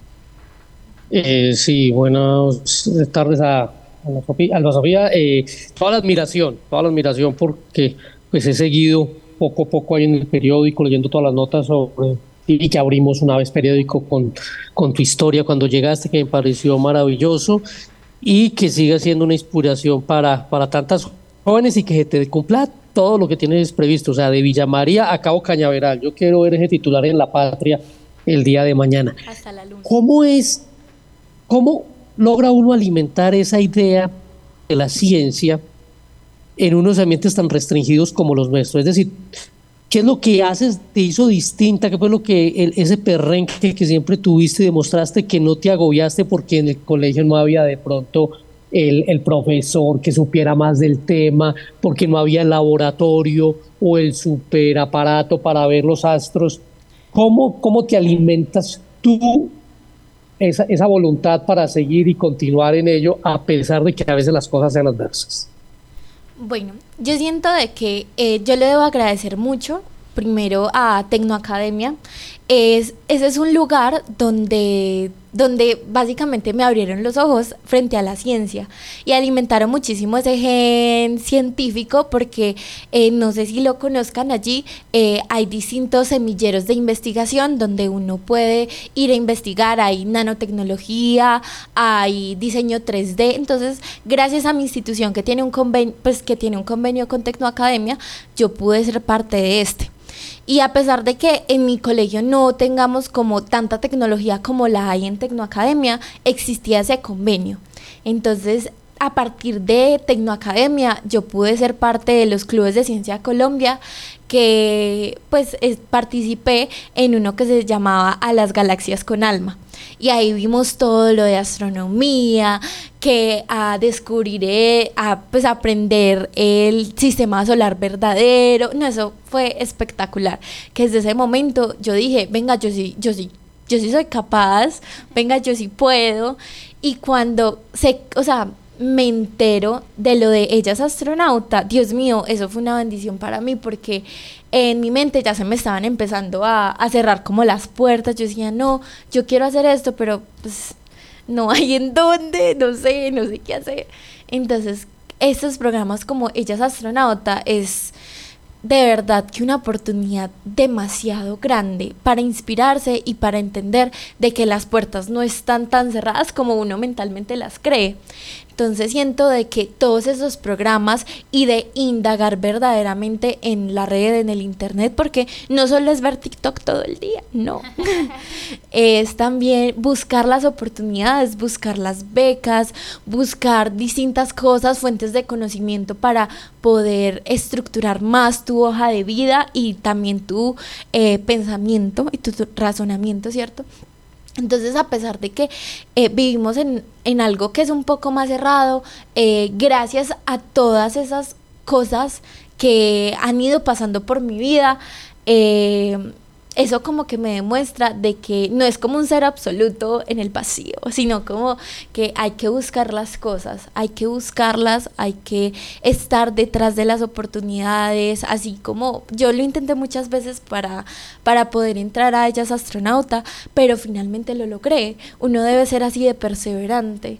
Sí, buenas tardes a Alba Sofía. Toda la admiración porque pues he seguido poco a poco ahí en el periódico, leyendo todas las notas sobre y que abrimos una vez periódico con tu historia cuando llegaste, que me pareció maravilloso, y que siga siendo una inspiración para tantas jóvenes y que se te cumpla todo lo que tienes previsto, o sea, de Villa María a Cabo Cañaveral. Yo quiero ver ese titular en La Patria el día de mañana. Hasta la luna. ¿Cómo logra uno alimentar esa idea de la ciencia en unos ambientes tan restringidos como los nuestros? Es decir, ¿qué es lo que te hizo distinta? ¿Qué fue lo que ese perrenque que siempre tuviste y demostraste que no te agobiaste porque en el colegio no había de pronto el profesor que supiera más del tema, porque no había el laboratorio o el superaparato para ver los astros? ¿Cómo te alimentas tú esa voluntad para seguir y continuar en ello, a pesar de que a veces las cosas sean adversas? Bueno, yo siento de que yo le debo agradecer mucho, primero a Tecnoacademia. Ese es un lugar donde básicamente me abrieron los ojos frente a la ciencia y alimentaron muchísimo ese gen científico, porque no sé si lo conozcan allí, hay distintos semilleros de investigación donde uno puede ir a investigar. Hay nanotecnología, hay diseño 3D. Entonces, gracias a mi institución que tiene un convenio con Tecnoacademia, yo pude ser parte de este. Y a pesar de que en mi colegio no tengamos como tanta tecnología como la hay en Tecnoacademia, existía ese convenio. Entonces, a partir de Tecnoacademia, yo pude ser parte de los clubes de Ciencia Colombia, que pues participé en uno que se llamaba A las Galaxias con Alma. Y ahí vimos todo lo de astronomía, que a descubrir, pues aprender el sistema solar verdadero. No, eso fue espectacular. Que desde ese momento yo dije, venga, yo sí soy capaz, venga, yo sí puedo. Y cuando me entero de lo de ella es astronauta, Dios mío, eso fue una bendición para mí, porque en mi mente ya se me estaban empezando a cerrar como las puertas. Yo decía, no, yo quiero hacer esto, pero pues no hay en dónde, no sé qué hacer. Entonces, estos programas como Ella es astronauta es de verdad que una oportunidad demasiado grande para inspirarse y para entender de que las puertas no están tan cerradas como uno mentalmente las cree. Entonces siento de que todos esos programas y de indagar verdaderamente en la red, en el internet, porque no solo es ver TikTok todo el día, no. Es también buscar las oportunidades, buscar las becas, buscar distintas cosas, fuentes de conocimiento para poder estructurar más tu hoja de vida y también tu pensamiento y tu razonamiento, ¿cierto? Entonces, a pesar de que vivimos en algo que es un poco más cerrado, gracias a todas esas cosas que han ido pasando por mi vida, eso como que me demuestra de que no es como un ser absoluto en el vacío, sino como que hay que buscar las cosas, hay que buscarlas, hay que estar detrás de las oportunidades, así como yo lo intenté muchas veces para poder entrar a Ella es astronauta, pero finalmente lo logré. Uno debe ser así de perseverante,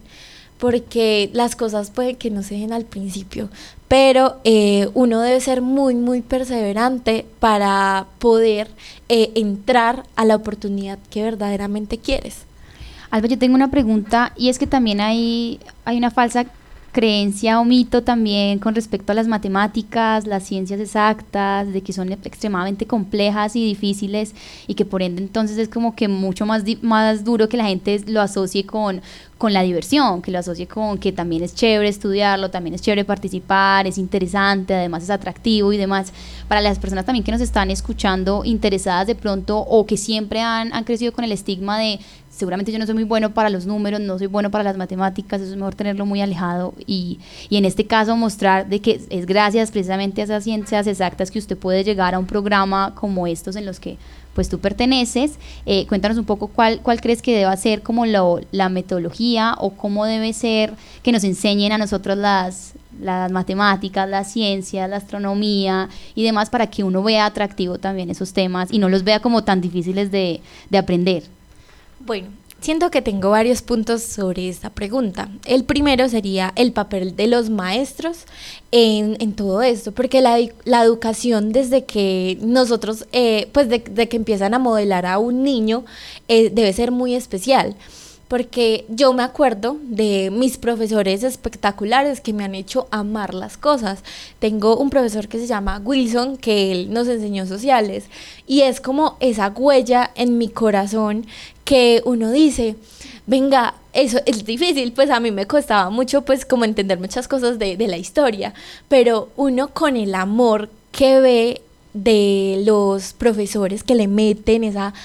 porque las cosas pueden que no se den al principio, pero uno debe ser muy, muy perseverante para poder entrar a la oportunidad que verdaderamente quieres. Alba, yo tengo una pregunta, y es que también hay una falsa creencia o mito también con respecto a las matemáticas, las ciencias exactas, de que son extremadamente complejas y difíciles, y que por ende entonces es como que mucho más duro que la gente lo asocie con la diversión, que lo asocie con que también es chévere estudiarlo, también es chévere participar, es interesante, además es atractivo y demás. Para las personas también que nos están escuchando interesadas de pronto, o que siempre han crecido con el estigma de seguramente yo no soy muy bueno para los números, no soy bueno para las matemáticas, eso es mejor tenerlo muy alejado, y en este caso mostrar de que es gracias precisamente a esas ciencias exactas que usted puede llegar a un programa como estos en los que pues tú perteneces. Cuéntanos un poco cuál crees que deba ser como la metodología, o cómo debe ser que nos enseñen a nosotros las matemáticas, la ciencia, la astronomía y demás, para que uno vea atractivo también esos temas y no los vea como tan difíciles de aprender. Bueno, siento que tengo varios puntos sobre esta pregunta. El primero sería el papel de los maestros en todo esto, porque la educación desde que nosotros, pues de que empiezan a modelar a un niño, debe ser muy especial. Porque yo me acuerdo de mis profesores espectaculares que me han hecho amar las cosas. Tengo un profesor que se llama Wilson, que él nos enseñó sociales, y es como esa huella en mi corazón que uno dice, venga, eso es difícil, pues a mí me costaba mucho pues como entender muchas cosas de la historia, pero uno con el amor que ve de los profesores que le meten esa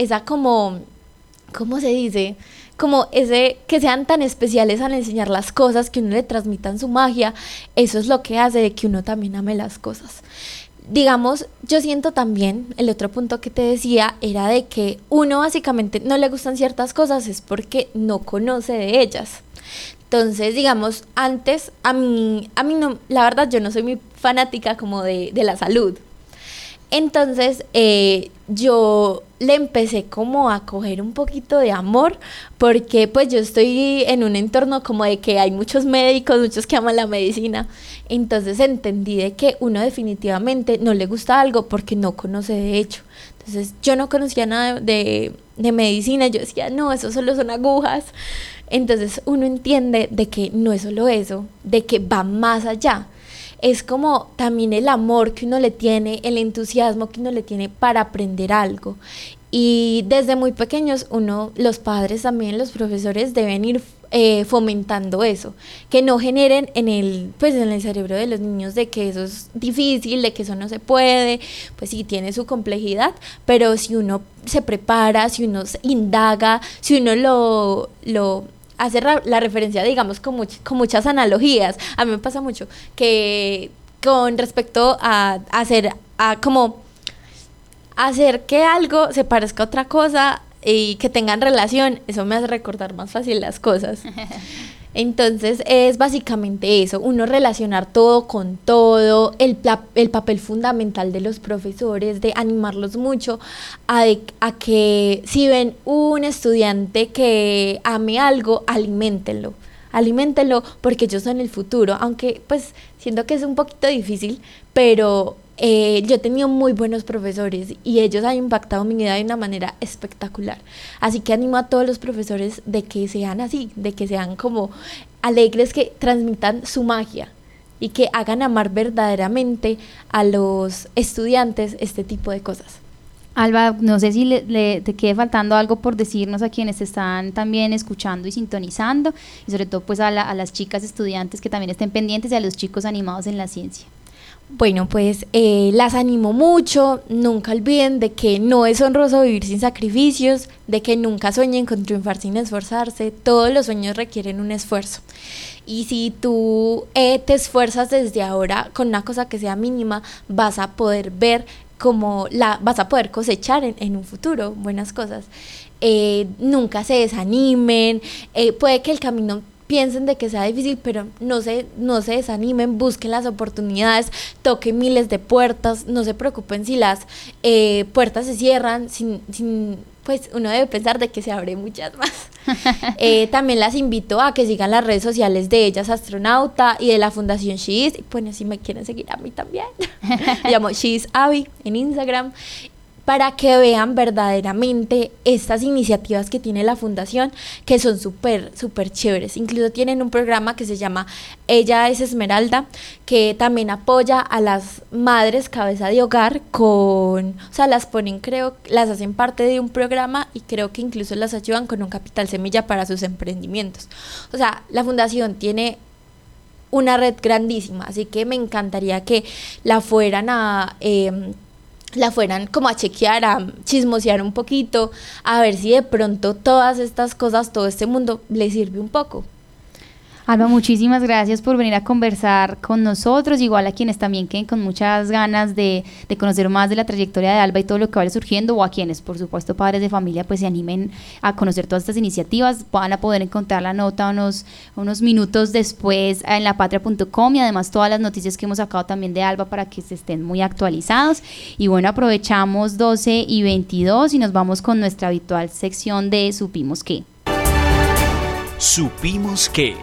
como, ¿cómo se dice?, como ese que sean tan especiales al enseñar las cosas, que uno le transmitan su magia, eso es lo que hace de que uno también ame las cosas. digamos, yo siento también, el otro punto que te decía era de que uno básicamente no le gustan ciertas cosas es porque no conoce de ellas. Entonces, digamos, antes a mí no, la verdad yo no soy muy fanática como de la salud. Entonces, yo le empecé como a coger un poquito de amor porque pues yo estoy en un entorno como de que hay muchos médicos, muchos que aman la medicina. Entonces entendí de que uno definitivamente no le gusta algo porque no conoce de hecho. Entonces yo no conocía nada de medicina, yo decía, no, eso solo son agujas. Entonces uno entiende de que no es solo eso, de que va más allá. Es como también el amor que uno le tiene, el entusiasmo que uno le tiene para aprender algo. Y desde muy pequeños los padres también, los profesores deben ir fomentando eso, que no generen en el cerebro de los niños de que eso es difícil, de que eso no se puede, pues sí tiene su complejidad, pero si uno se prepara, si uno indaga, si uno lo hace la referencia, digamos, con muchas analogías. A mí me pasa mucho que con respecto a hacer que algo se parezca a otra cosa y que tengan relación, eso me hace recordar más fácil las cosas. Entonces es básicamente eso, uno relacionar todo con todo, el papel fundamental de los profesores, de animarlos mucho a que si ven un estudiante que ame algo, aliméntenlo porque ellos son el futuro, aunque pues siento que es un poquito difícil, pero yo he tenido muy buenos profesores y ellos han impactado mi vida de una manera espectacular. Así que animo a todos los profesores de que sean así, de que sean como alegres, que transmitan su magia y que hagan amar verdaderamente a los estudiantes este tipo de cosas. Alba, no sé si te quede faltando algo por decirnos a quienes te están también escuchando y sintonizando, y sobre todo pues a las chicas estudiantes que también estén pendientes y a los chicos animados en la ciencia. Bueno, pues las animo mucho, nunca olviden de que no es honroso vivir sin sacrificios, de que nunca sueñen con triunfar sin esforzarse, todos los sueños requieren un esfuerzo. Y si tú te esfuerzas desde ahora con una cosa que sea mínima, vas a poder ver vas a poder cosechar en un futuro buenas cosas. Nunca se desanimen, puede que el camino piensen de que sea difícil, pero no se desanimen, busquen las oportunidades, toquen miles de puertas, no se preocupen si las puertas se cierran, pues uno debe pensar de que se abren muchas más. También las invito a que sigan las redes sociales de Ellas Astronauta y de la Fundación She Is, y bueno, si me quieren seguir a mí también, me llamo She Is Abby en Instagram, para que vean verdaderamente estas iniciativas que tiene la fundación, que son súper chéveres. Incluso tienen un programa que se llama Ella es Esmeralda, que también apoya a las madres cabeza de hogar las hacen parte de un programa y creo que incluso las ayudan con un capital semilla para sus emprendimientos. O sea, la fundación tiene una red grandísima, así que me encantaría que la fueran como a chequear, a chismosear un poquito, a ver si de pronto todas estas cosas, todo este mundo les sirve un poco. Alba, muchísimas gracias por venir a conversar con nosotros, igual a quienes también queden con muchas ganas de conocer más de la trayectoria de Alba y todo lo que vaya surgiendo, o a quienes, por supuesto, padres de familia, pues se animen a conocer todas estas iniciativas, van a poder encontrar la nota unos minutos después en lapatria.com, y además todas las noticias que hemos sacado también de Alba para que se estén muy actualizados. Y bueno, aprovechamos 12:22 y nos vamos con nuestra habitual sección de Supimos Qué. Supimos Qué.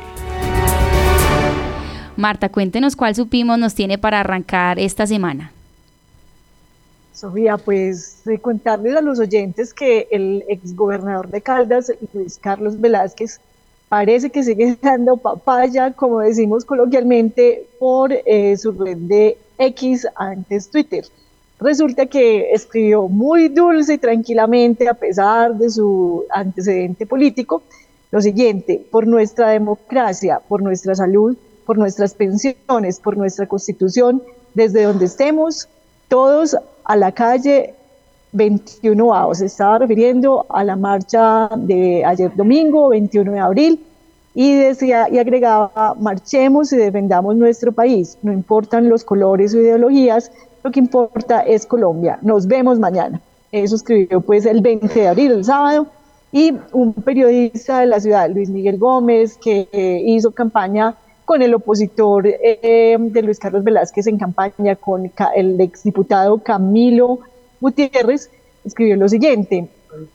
Marta, cuéntenos cuál supimos nos tiene para arrancar esta semana. Sofía, pues contarles a los oyentes que el exgobernador de Caldas, Luis Carlos Velázquez, parece que sigue dando papaya, como decimos coloquialmente, por su red de X, antes Twitter. Resulta que escribió muy dulce y tranquilamente, a pesar de su antecedente político, lo siguiente: por nuestra democracia, por nuestra salud, por nuestras pensiones, por nuestra constitución, desde donde estemos, todos a la calle 21A. Se estaba refiriendo a la marcha de ayer domingo, 21 de abril, y decía y agregaba: marchemos y defendamos nuestro país, no importan los colores o ideologías, lo que importa es Colombia, nos vemos mañana. Eso escribió pues el 20 de abril, el sábado, y un periodista de la ciudad, Luis Miguel Gómez, que hizo campaña con el opositor de Luis Carlos Velázquez en campaña, con el exdiputado Camilo Gutiérrez, escribió lo siguiente.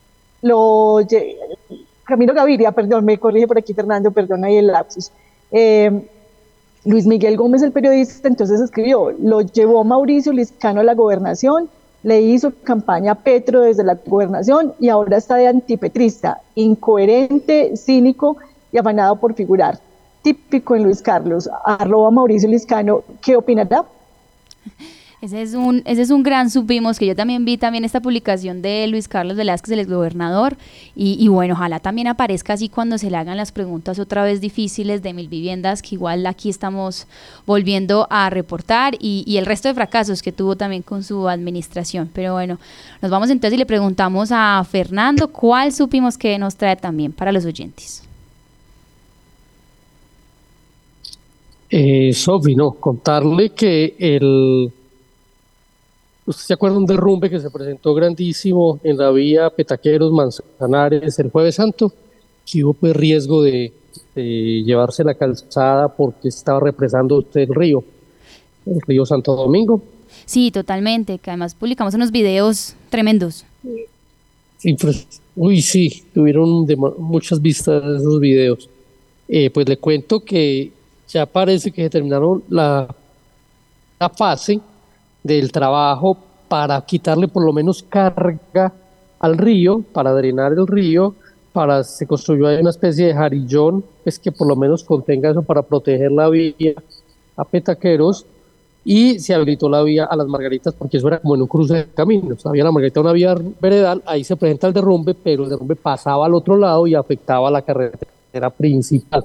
Camilo Gaviria, perdón, me corrige por aquí Fernando, perdón ahí el lapsus. Luis Miguel Gómez, el periodista, entonces escribió: lo llevó Mauricio Liscano a la gobernación, le hizo campaña a Petro desde la gobernación y ahora está de antipetrista, incoherente, cínico y afanado por figurar. Típico en Luis Carlos, @Mauricio Liscano. ¿Qué opinará? Ese es un gran supimos, que yo también vi también esta publicación de Luis Carlos Velázquez, el exgobernador, y bueno, ojalá también aparezca así cuando se le hagan las preguntas otra vez difíciles de 1000 viviendas, que igual aquí estamos volviendo a reportar, y el resto de fracasos que tuvo también con su administración. Pero bueno, nos vamos entonces y le preguntamos a Fernando cuál supimos que nos trae también para los oyentes. Sofi, no, contarle que ¿usted se acuerda de un derrumbe que se presentó grandísimo en la vía Petaqueros, Manzanares, el Jueves Santo? Que hubo pues riesgo de llevarse la calzada porque estaba represando el río Santo Domingo. Sí, totalmente, que además publicamos unos videos tremendos. Uy, sí, tuvieron muchas vistas esos videos. Pues le cuento que ya parece que se terminaron la fase del trabajo para quitarle por lo menos carga al río, para drenar el río, se construyó ahí una especie de jarillón, pues que por lo menos contenga eso para proteger la vía a Petaqueros, y se habilitó la vía a Las Margaritas, porque eso era como en un cruce de caminos. Había la Margarita, una vía veredal, ahí se presenta el derrumbe, pero el derrumbe pasaba al otro lado y afectaba la carretera principal.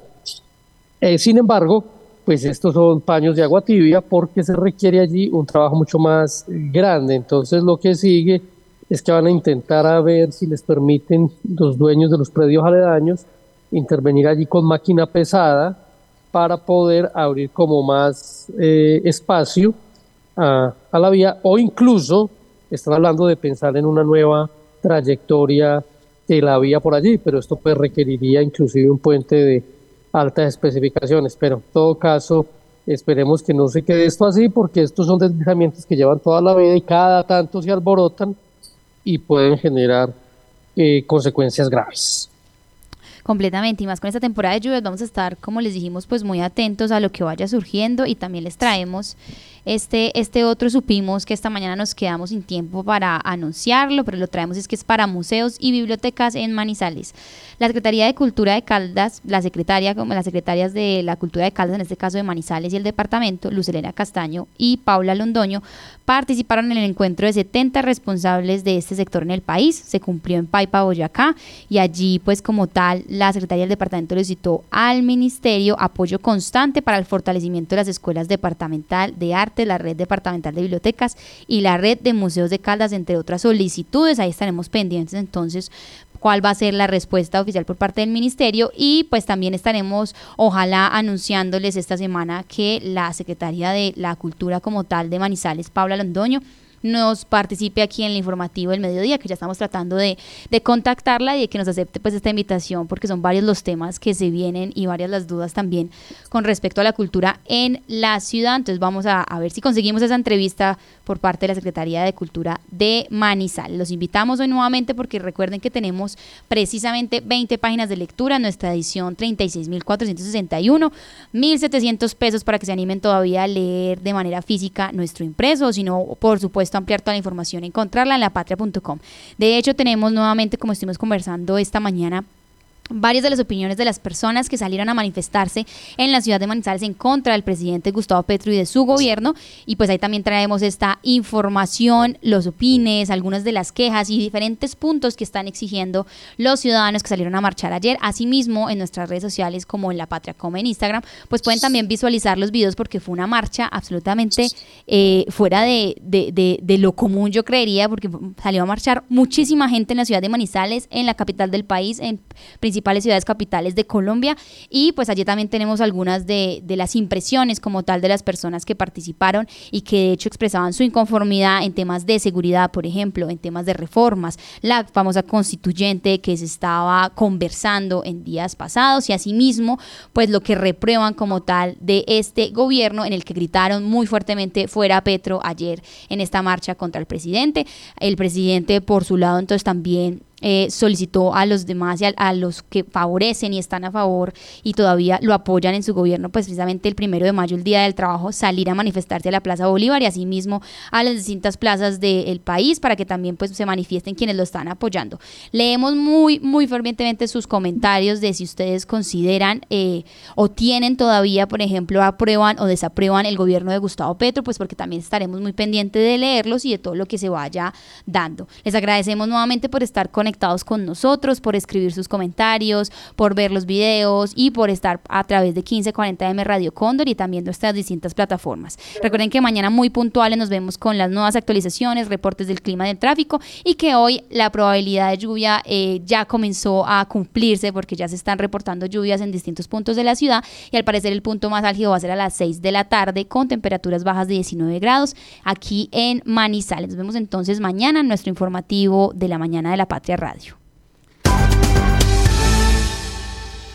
Sin embargo, pues estos son paños de agua tibia, porque se requiere allí un trabajo mucho más grande. Entonces lo que sigue es que van a intentar a ver si les permiten los dueños de los predios aledaños intervenir allí con máquina pesada para poder abrir como más espacio a la vía, o incluso están hablando de pensar en una nueva trayectoria de la vía por allí, pero esto pues requeriría inclusive un puente de altas especificaciones, pero en todo caso esperemos que no se quede esto así, porque estos son deslizamientos que llevan toda la vida y cada tanto se alborotan y pueden generar consecuencias graves. Completamente, y más con esta temporada de lluvias vamos a estar, como les dijimos, pues muy atentos a lo que vaya surgiendo, y también les traemos este otro supimos que esta mañana nos quedamos sin tiempo para anunciarlo, pero lo traemos, es que es para museos y bibliotecas en Manizales. La Secretaría de Cultura de Caldas, las secretarias de la Cultura de Caldas, en este caso de Manizales, y el departamento, Luz Helena Castaño y Paula Londoño, participaron en el encuentro de 70 responsables de este sector en el país. Se cumplió en Paipa, Boyacá, y allí pues como tal la Secretaría del Departamento le citó al Ministerio apoyo constante para el fortalecimiento de las escuelas departamental de arte, la red departamental de bibliotecas y la red de museos de Caldas, entre otras solicitudes. Ahí estaremos pendientes entonces cuál va a ser la respuesta oficial por parte del ministerio, y pues también estaremos ojalá anunciándoles esta semana que la Secretaría de la Cultura como tal de Manizales, Paula Londoño, nos participe aquí en el informativo del mediodía, que ya estamos tratando de contactarla y de que nos acepte pues esta invitación, porque son varios los temas que se vienen y varias las dudas también con respecto a la cultura en la ciudad. Entonces vamos a ver si conseguimos esa entrevista por parte de la Secretaría de Cultura de Manizales. Los invitamos hoy nuevamente porque recuerden que tenemos precisamente 20 páginas de lectura en nuestra edición 36.461, 1.700 pesos para que se animen todavía a leer de manera física nuestro impreso, o si no, por supuesto, ampliar toda la información, encontrarla en lapatria.com. De hecho, tenemos nuevamente, como estuvimos conversando esta mañana, varias de las opiniones de las personas que salieron a manifestarse en la ciudad de Manizales en contra del presidente Gustavo Petro y de su gobierno, y pues ahí también traemos esta información, los opines, algunas de las quejas y diferentes puntos que están exigiendo los ciudadanos que salieron a marchar ayer. Asimismo, en nuestras redes sociales como en La Patria, como en Instagram, pues pueden también visualizar los videos, porque fue una marcha absolutamente fuera de lo común, yo creería, porque salió a marchar muchísima gente en la ciudad de Manizales, en la capital del país, principalmente principales ciudades capitales de Colombia, y pues allí también tenemos algunas de las impresiones como tal de las personas que participaron y que de hecho expresaban su inconformidad en temas de seguridad, por ejemplo, en temas de reformas, la famosa constituyente que se estaba conversando en días pasados, y asimismo pues lo que reprueban como tal de este gobierno, en el que gritaron muy fuertemente fuera Petro ayer en esta marcha contra el presidente. El presidente por su lado entonces también solicitó a los demás y a los que favorecen y están a favor y todavía lo apoyan en su gobierno, pues precisamente el 1 de mayo, el Día del Trabajo, salir a manifestarse a la Plaza Bolívar y asimismo a las distintas plazas del país para que también pues se manifiesten quienes lo están apoyando. Leemos muy fervientemente sus comentarios de si ustedes consideran o tienen todavía, por ejemplo, aprueban o desaprueban el gobierno de Gustavo Petro, pues porque también estaremos muy pendientes de leerlos y de todo lo que se vaya dando. Les agradecemos nuevamente por estar conectados con nosotros, por escribir sus comentarios, por ver los videos y por estar a través de 1540M Radio Cóndor y también nuestras distintas plataformas. Recuerden que mañana muy puntuales nos vemos con las nuevas actualizaciones, reportes del clima y del tráfico, y que hoy la probabilidad de lluvia ya comenzó a cumplirse porque ya se están reportando lluvias en distintos puntos de la ciudad, y al parecer el punto más álgido va a ser a las 6 de la tarde con temperaturas bajas de 19 grados aquí en Manizales. Nos vemos entonces mañana en nuestro informativo de la mañana de La Patria Radio.